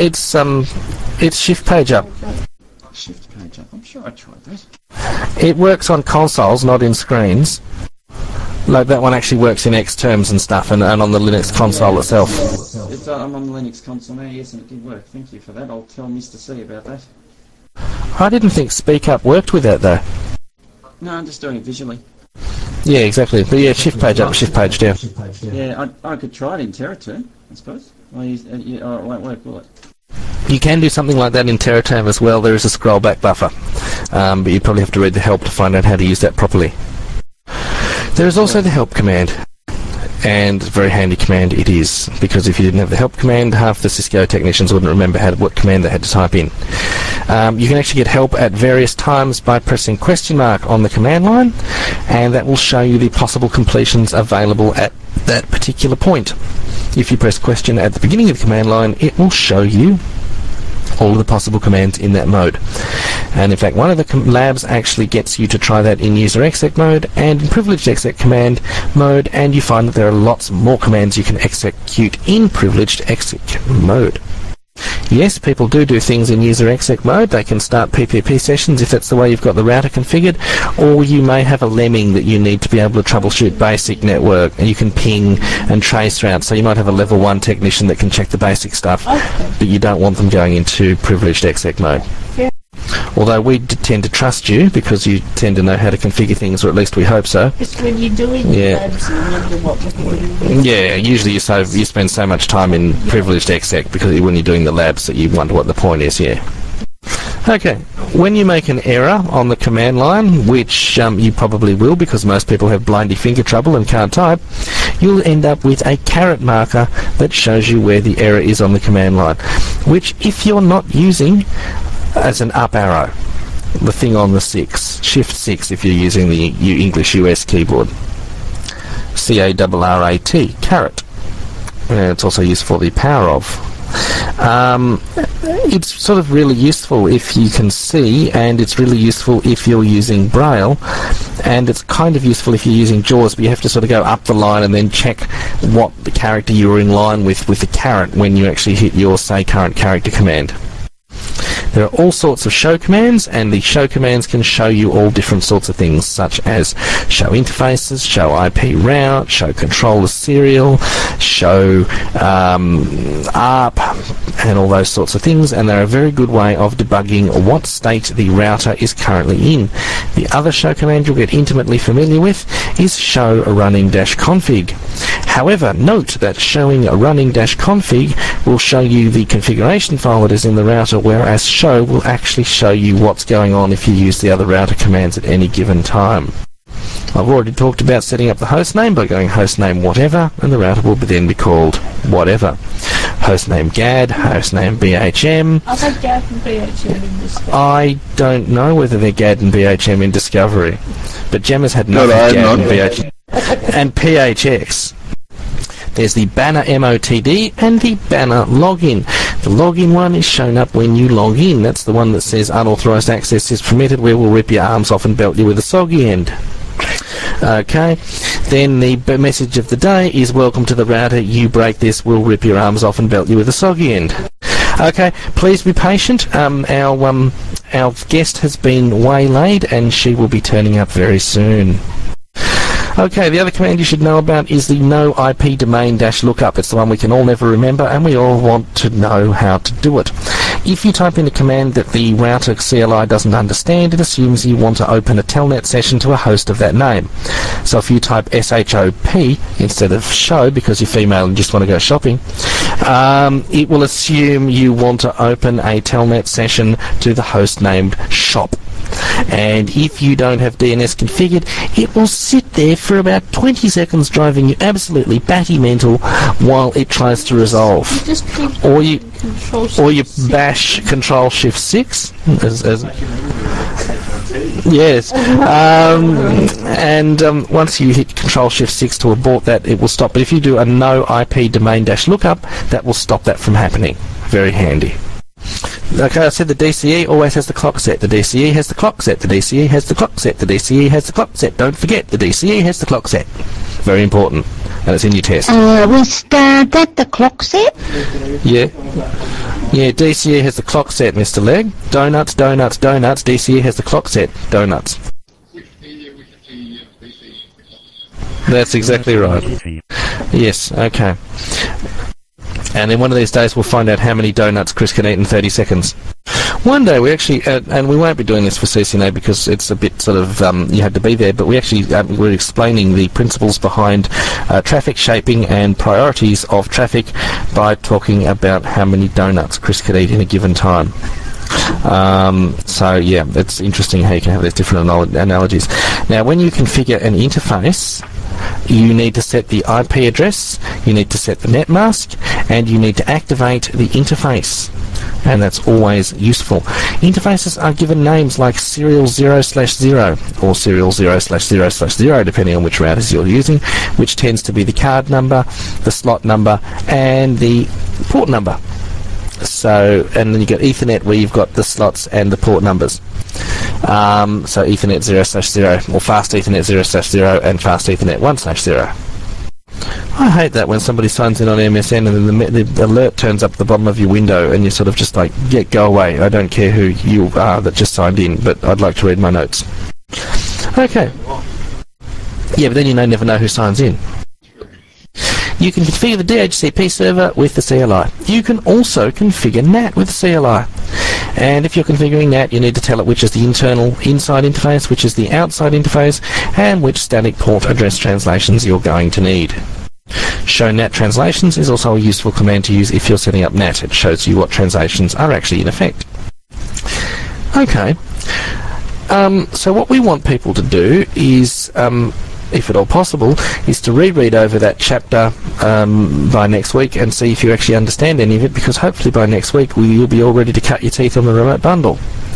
It's shift page up. Shift page up. I'm sure I tried that. It works on consoles, not in screens. Like that one actually works in Xterms and stuff, and on the Linux console itself. I'm on the Linux console now, yes, and it did work. Thank you for that. I'll tell Mr. C about that. I didn't think Speak Up worked with that though. No, I'm just doing it visually. Yeah, exactly. But yeah, shift page up, shift page down. Yeah, I could try it in Terraterm, I suppose. It won't work, will it? You can do something like that in Terraterm as well. There is a scroll back buffer, but you probably have to read the help to find out how to use that properly. There is also the help command, and a very handy command it is, because if you didn't have the help command, half the Cisco technicians wouldn't remember what command they had to type in. You can actually get help at various times by pressing question mark on the command line, and that will show you the possible completions available at that particular point. If you press question at the beginning of the command line, it will show you all of the possible commands in that mode. And in fact, one of the labs actually gets you to try that in user exec mode and in privileged exec command mode, and you find that there are lots more commands you can execute in privileged exec mode. Yes, people do things in user exec mode. They can start PPP sessions if that's the way you've got the router configured, or you may have a lemming that you need to be able to troubleshoot basic network, and you can ping and trace routes. So you might have a level 1 technician that can check the basic stuff, but you don't want them going into privileged exec mode. Although we tend to trust you because you tend to know how to configure things, or at least we hope so. It's when you're doing labs and wonder what we're doing. Yeah, usually you spend so much time in privileged exec because when you're doing the labs that you wonder what the point is, yeah. Okay, when you make an error on the command line, which you probably will because most people have blindy finger trouble and can't type, you'll end up with a caret marker that shows you where the error is on the command line, which if you're not using as an up arrow, the thing on the 6, shift 6 if you're using the English US keyboard, C-A-R-R-A-T, caret. And it's also used for the power of. It's sort of really useful if you can see, and it's really useful if you're using Braille, and it's kind of useful if you're using JAWS, but you have to sort of go up the line and then check what the character you're in line with the caret when you actually hit your say current character command. There are all sorts of show commands, and the show commands can show you all different sorts of things, such as show interfaces, show IP route, show controller serial, show ARP, and all those sorts of things, and they're a very good way of debugging what state the router is currently in. The other show command you'll get intimately familiar with is show running-config. However, note that showing running-config will show you the configuration file that is in the router, whereas show will actually show you what's going on if you use the other router commands at any given time. I've already talked about setting up the hostname by going hostname whatever, and the router will then be called whatever. Hostname GAD, hostname BHM. Are they GAD and BHM in Discovery? I don't know whether they're GAD and BHM in Discovery, but Gemma's had nothing GAD and BHM. And PHX. There's the banner MOTD and the banner login. The login one is shown up when you log in. That's the one that says unauthorized access is permitted. We will rip your arms off and belt you with a soggy end. Okay, then the message of the day is welcome to the router. You break this, we'll rip your arms off and belt you with a soggy end. Okay, please be patient. Our guest has been waylaid and she will be turning up very soon. Okay, the other command you should know about is the no IP domain -lookup. It's the one we can all never remember, and we all want to know how to do it. If you type in a command that the router CLI doesn't understand, it assumes you want to open a telnet session to a host of that name. So if you type SHOP instead of show because you're female and just want to go shopping, it will assume you want to open a telnet session to the host named shop. And if you don't have DNS configured, it will sit there for about 20 seconds driving you absolutely batty mental while it tries to resolve. Or you bash Control Shift 6 yes, and once you hit Control Shift 6 to abort that, it will stop. But if you do a no IP domain -lookup, that will stop that from happening. Very handy. Okay, I said the DCE always has the clock set. The DCE has the clock set. The DCE has the clock set. The DCE has the clock set. Don't forget, the DCE has the clock set. Very important. and it's in your test. Was that the clock set? Yeah. Yeah, DCE has the clock set, Mr. Legg. Donuts, donuts, donuts. DCE has the clock set. Donuts. That's exactly right. Yes, okay. And then one of these days we'll find out how many donuts Chris can eat in 30 seconds. One day we actually, and we won't be doing this for CCNA because it's a bit sort of, you had to be there, but we actually were explaining the principles behind traffic shaping and priorities of traffic by talking about how many donuts Chris could eat in a given time. So yeah, it's interesting how you can have these different analogies. Now, when you configure an interface, you need to set the IP address, you need to set the net mask, and you need to activate the interface. And that's always useful. Interfaces are given names like serial 0/0 or serial 0/0/0, depending on which routers you're using, which tends to be the card number, the slot number, and the port number. So, and then you get Ethernet where you've got the slots and the port numbers. So Ethernet 0/0 or Fast Ethernet 0/0 and Fast Ethernet 1/0. I hate that when somebody signs in on MSN and then the alert turns up at the bottom of your window and you're sort of just like, yeah, go away. I don't care who you are that just signed in, but I'd like to read my notes. Okay. Yeah, but then you never know who signs in. You can configure the DHCP server with the CLI. You can also configure NAT with the CLI. And if you're configuring NAT, you need to tell it which is the internal inside interface, which is the outside interface, and which static port address translations you're going to need. Show NAT translations is also a useful command to use if you're setting up NAT. It shows you what translations are actually in effect. Okay. So what we want people to do is, if at all possible, is to reread over that chapter by next week and see if you actually understand any of it, because hopefully by next week you'll be all ready to cut your teeth on the remote bundle.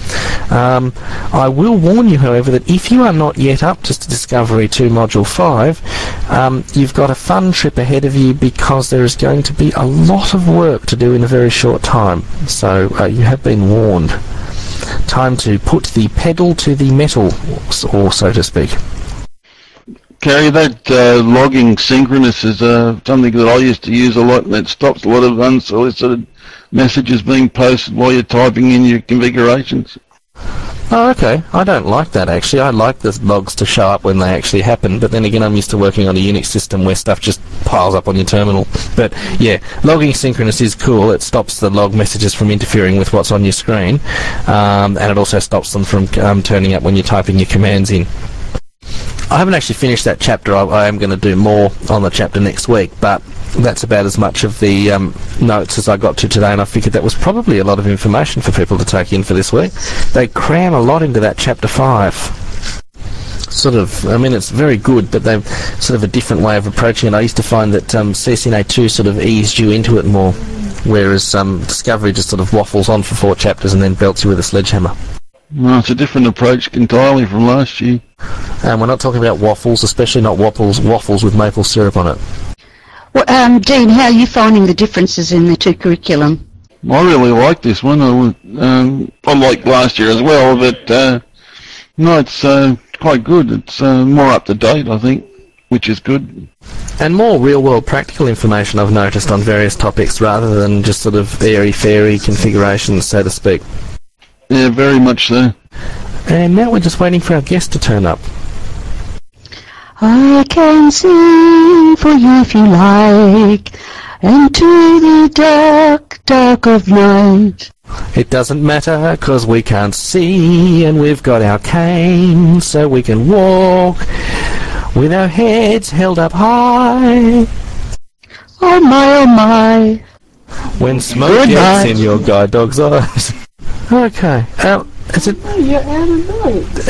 I will warn you, however, that if you are not yet up to Discovery 2 Module 5, you've got a fun trip ahead of you, because there is going to be a lot of work to do in a very short time. So you have been warned. Time to put the pedal to the metal, or so to speak. Carrie, that logging synchronous is something that I used to use a lot, and it stops a lot of unsolicited messages being posted while you're typing in your configurations. Oh, okay. I don't like that, actually. I like the logs to show up when they actually happen, but then again, I'm used to working on a Unix system where stuff just piles up on your terminal. But yeah, logging synchronous is cool. It stops the log messages from interfering with what's on your screen, and it also stops them from turning up when you're typing your commands in. I haven't actually finished that chapter. I am going to do more on the chapter next week, but that's about as much of the notes as I got to today, and I figured that was probably a lot of information for people to take in for this week. They cram a lot into that chapter 5. Sort of, I mean, it's very good, but they've sort of a different way of approaching it. I used to find that CCNA 2 sort of eased you into it more, whereas Discovery just sort of waffles on for 4 chapters and then belts you with a sledgehammer. Well, it's a different approach entirely from last year. And we're not talking about waffles, especially not waffles with maple syrup on it. Well, Dean, how are you finding the differences in the two curriculum? I really like this one. I like last year as well, but no, it's quite good. It's more up to date, I think, which is good. And more real-world practical information, I've noticed, on various topics, rather than just sort of airy-fairy configurations, so to speak. Yeah, very much so. And now we're just waiting for our guest to turn up. I can sing for you if you like, into the dark, dark of night. It doesn't matter, 'cause we can't see, and we've got our cane, so we can walk with our heads held up high. Oh my, When smoke Good gets night. in your guide dog's eyes. Okay. Is it? Oh, you're out of note.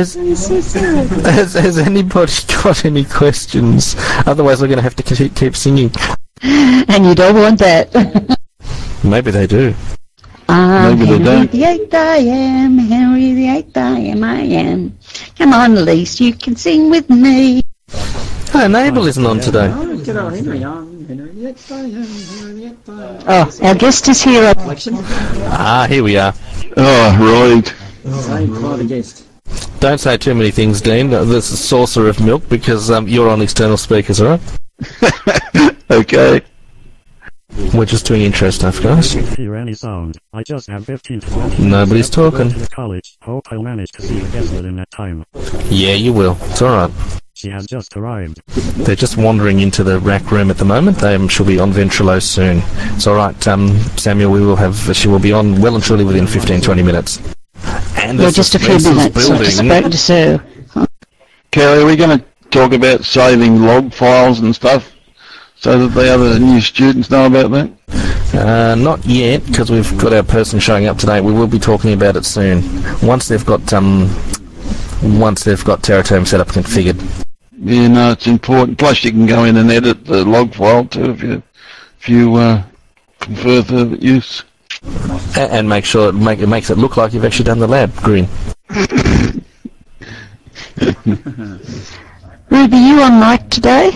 Has anybody got any questions? Otherwise, we're going to have to keep singing. And you don't want that. Maybe they do. Maybe they Henry don't. the 8th I am, Henry the 8th I am. Come on, Elise, you can sing with me. Oh, Nabel isn't on today. Oh, good old Henry. I'm Henry the 8th I am, Henry the 8th I am. Oh, our guest is here. Election. Ah, here we are. Oh, right. Same quite a guest. Don't say too many things, Dean. This is saucer of milk, because you're on external speakers, all right? Okay. We're just doing intro stuff, guys. I can't hear any sound. I just have 15 to 20 Nobody's minutes to go talking. to the college. Hope I'll manage to see the guest within that time. Yeah, you will. It's alright. She has just arrived. They're just wandering into the rack room at the moment. They shall be on Ventrilo soon. It's alright, Samuel, she will be on well and truly within 15-20 minutes. And Yeah, the just a few suspense is minutes. I've just spoken to Sue. Kerry, are we going to talk about saving log files and stuff so that the other new students know about that? Not yet, because we've got our person showing up today. We will be talking about it soon. Once they've got Teratome set up and configured. Yeah, no, it's important. Plus, you can go in and edit the log file too if you prefer further use. And make sure it makes it look like you've actually done the lab, Green. Ruby, you on mic today?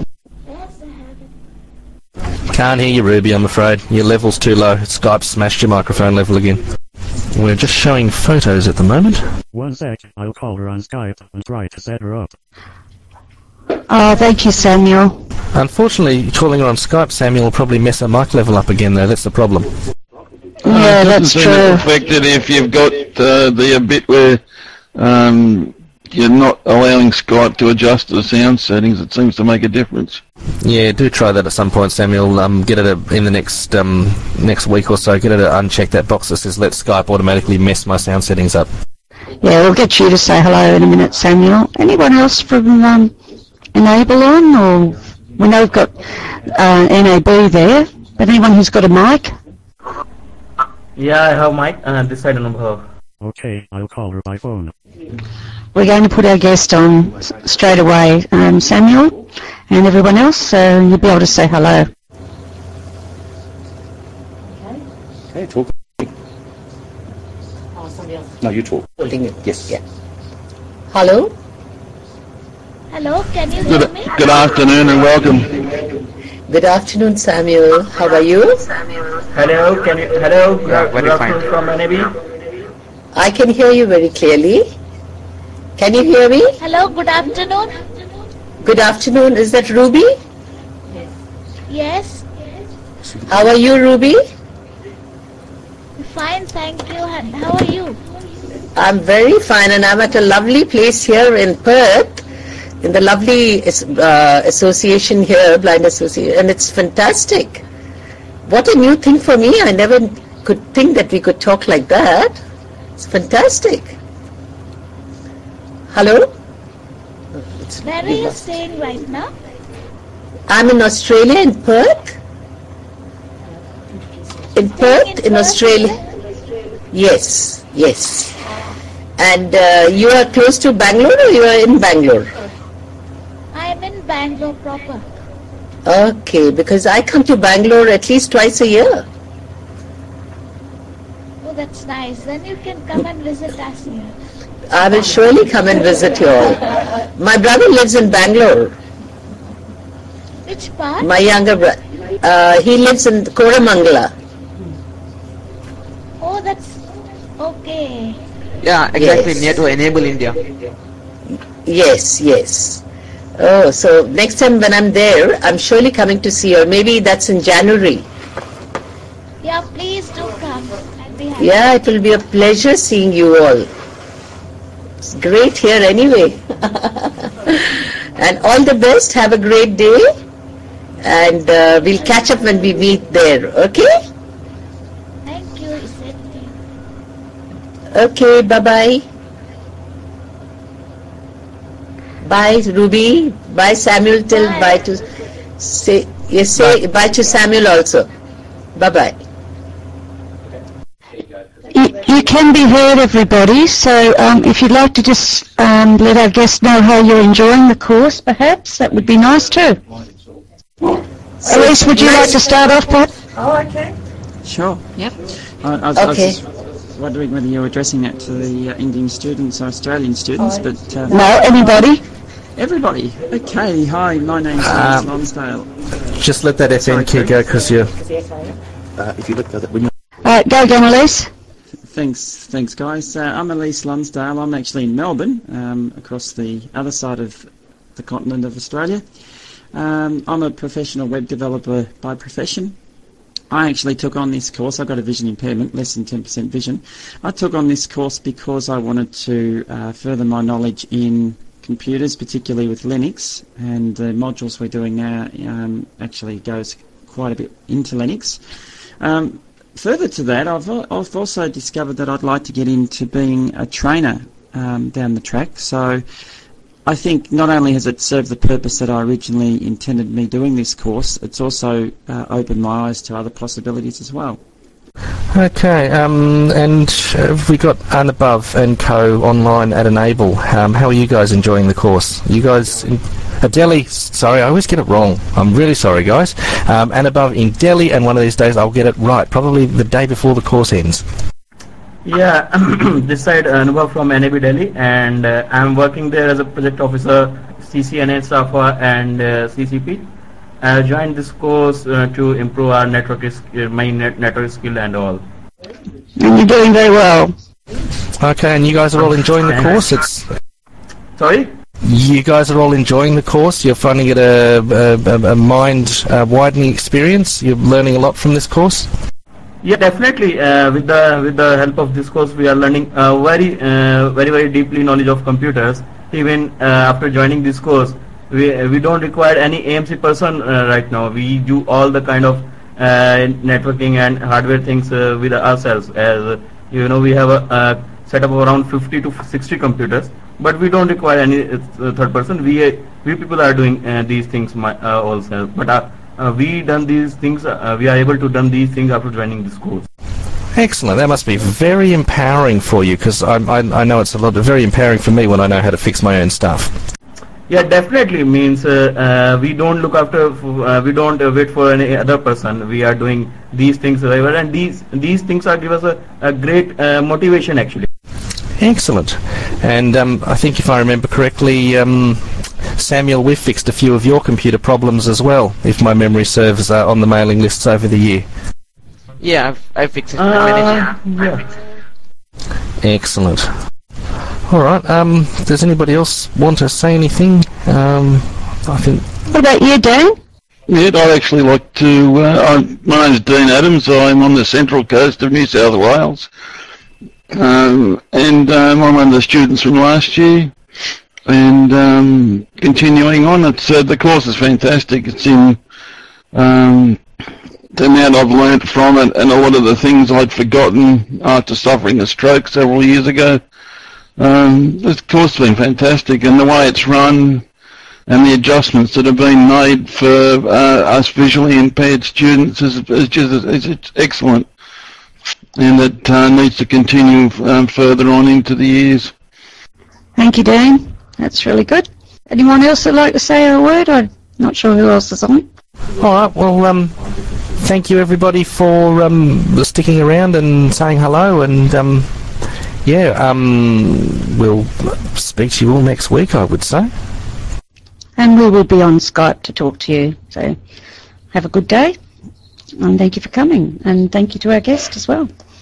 Can't hear you, Ruby, I'm afraid. Your level's too low. Skype smashed your microphone level again. We're just showing photos at the moment. One sec, I'll call her on Skype and try to set her up. Oh, thank you, Samuel. Unfortunately, calling her on Skype, Samuel, will probably mess her mic level up again, though. That's the problem. Yeah, It doesn't that's seem true. affected if you've got the bit where you're not allowing Skype to adjust the sound settings. It seems to make a difference. Yeah, do try that at some point, Samuel. Get it in the next week or so. Get it to uncheck that box that says "Let Skype automatically mess my sound settings up." Yeah, we'll get you to say hello in a minute, Samuel. Anyone else from Enable on? Or we know we've got NAB there, but anyone who's got a mic? Yeah, I have mic. This side number. Okay, I'll call her by phone. We're going to put our guest on straight away, Samuel, and everyone else, so you'll be able to say hello. Okay, talk. No, you talk. Holding it. Yes. Yeah. Hello? Hello, can you hear me? Good afternoon and welcome. Good afternoon, Samuel. How are you? Hello, good afternoon from NAB. I can hear you very clearly. Can you hear me? Hello, good afternoon. Good afternoon. Is that Ruby? Yes, How are you, Ruby? fine, thank you. And how are you? I'm very fine, and I'm at a lovely place here in Perth, in the lovely association here, Blind Association, and it's fantastic. What a new thing for me. I never could think that we could talk like that. It's fantastic. Hello? Where are you staying right now? I'm in Australia, in Perth. In Perth, in Australia. Yes, yes. And you are close to Bangalore, or you are in Bangalore? I'm in Bangalore proper. Okay, because I come to Bangalore at least twice a year. Oh, that's nice. Then you can come and visit us here. I will surely come and visit you all. My brother lives in Bangalore. Which part? My younger brother. He lives in Koramangala. Oh, that's okay. Yeah, exactly, Yes. near to Enable India. Yes, yes. Oh, so next time when I'm there, I'm surely coming to see you. Maybe that's in January. Yeah, please do come. I'll be happy. Yeah, it will be a pleasure seeing you all. It's great here anyway. And all the best. Have a great day. And we'll catch up when we meet there. Okay? Thank you, Isetti. Okay, bye-bye. Bye, Ruby. Bye, Samuel. Tell bye to say bye to Samuel also. Bye-bye. You can be heard, everybody, so if you'd like to just let our guests know how you're enjoying the course, perhaps, that would be nice too. Elise, would you like to start off, perhaps? Sure. Yep. I was Okay. just wondering whether you were addressing that to the Indian students or Australian students, but No, anybody? everybody. Okay, hi, my name's Lance Lonsdale. Just let that FN key go, because you're... If you look at it, when you Go again, Elise. Thanks, guys. I'm Elise Lonsdale. I'm actually in Melbourne, across the other side of the continent of Australia. I'm a professional web developer by profession. I actually took on this course. I've got a vision impairment, less than 10% vision. I took on this course because I wanted to further my knowledge in computers, particularly with Linux, and the modules we're doing now actually goes quite a bit into Linux. Further to that, I've also discovered that I'd like to get into being a trainer down the track. So I think not only has it served the purpose that I originally intended me doing this course, it's also opened my eyes to other possibilities as well. Okay, and we got Anubhav and Co. online at Enable. How are you guys enjoying the course? You guys in Delhi, sorry, I always get it wrong. I'm really sorry, guys. Anubhav in Delhi, and one of these days I'll get it right, probably the day before the course ends. Yeah, this side Anubhav from NAB Delhi, and I'm working there as a project officer, CCNA, SAFA, and CCP. I joined this course to improve our network skill and all. And you're doing very well. Okay, and you guys are all enjoying the course? Sorry? You guys are all enjoying the course? You're finding it a mind-widening experience? You're learning a lot from this course? Yeah, definitely. With the help of this course, we are learning very deeply knowledge of computers. Even after joining this course, we don't require any AMC person right now. We do all the kind of networking and hardware things with ourselves. As you know, we have a setup of around 50 to 60 computers, but we don't require any third person. We people are doing these things ourselves. But we done these things. We are able to done these things after joining this course. Excellent. That must be very empowering for you, because I know it's very empowering for me when I know how to fix my own stuff. Yeah, definitely. Means we don't look after, we don't wait for any other person. We are doing these things, and these things are give us a great motivation actually. Excellent. And I think if I remember correctly, Samuel, we've fixed a few of your computer problems as well, if my memory serves, on the mailing lists over the year. Yeah, I've fixed it for a minute. Yeah. Excellent. All right. Does anybody else want to say anything? I think. What about you, Dan? Yeah, I'd actually like to. My name's Dean Adams. I'm on the central coast of New South Wales, and I'm one of the students from last year. And continuing on, the course is fantastic. It's in the amount I've learnt from it, and a lot of the things I'd forgotten after suffering a stroke several years ago. This course has been fantastic, and the way it's run and the adjustments that have been made for us visually impaired students is just excellent, and it needs to continue further on into the years. Thank you, Dan. That's really good. Anyone else would like to say a word? I'm not sure who else is on. All right. Well, thank you everybody for sticking around and saying hello, and we'll speak to you all next week, I would say. And we will be on Skype to talk to you. So have a good day, and thank you for coming, and thank you to our guest as well.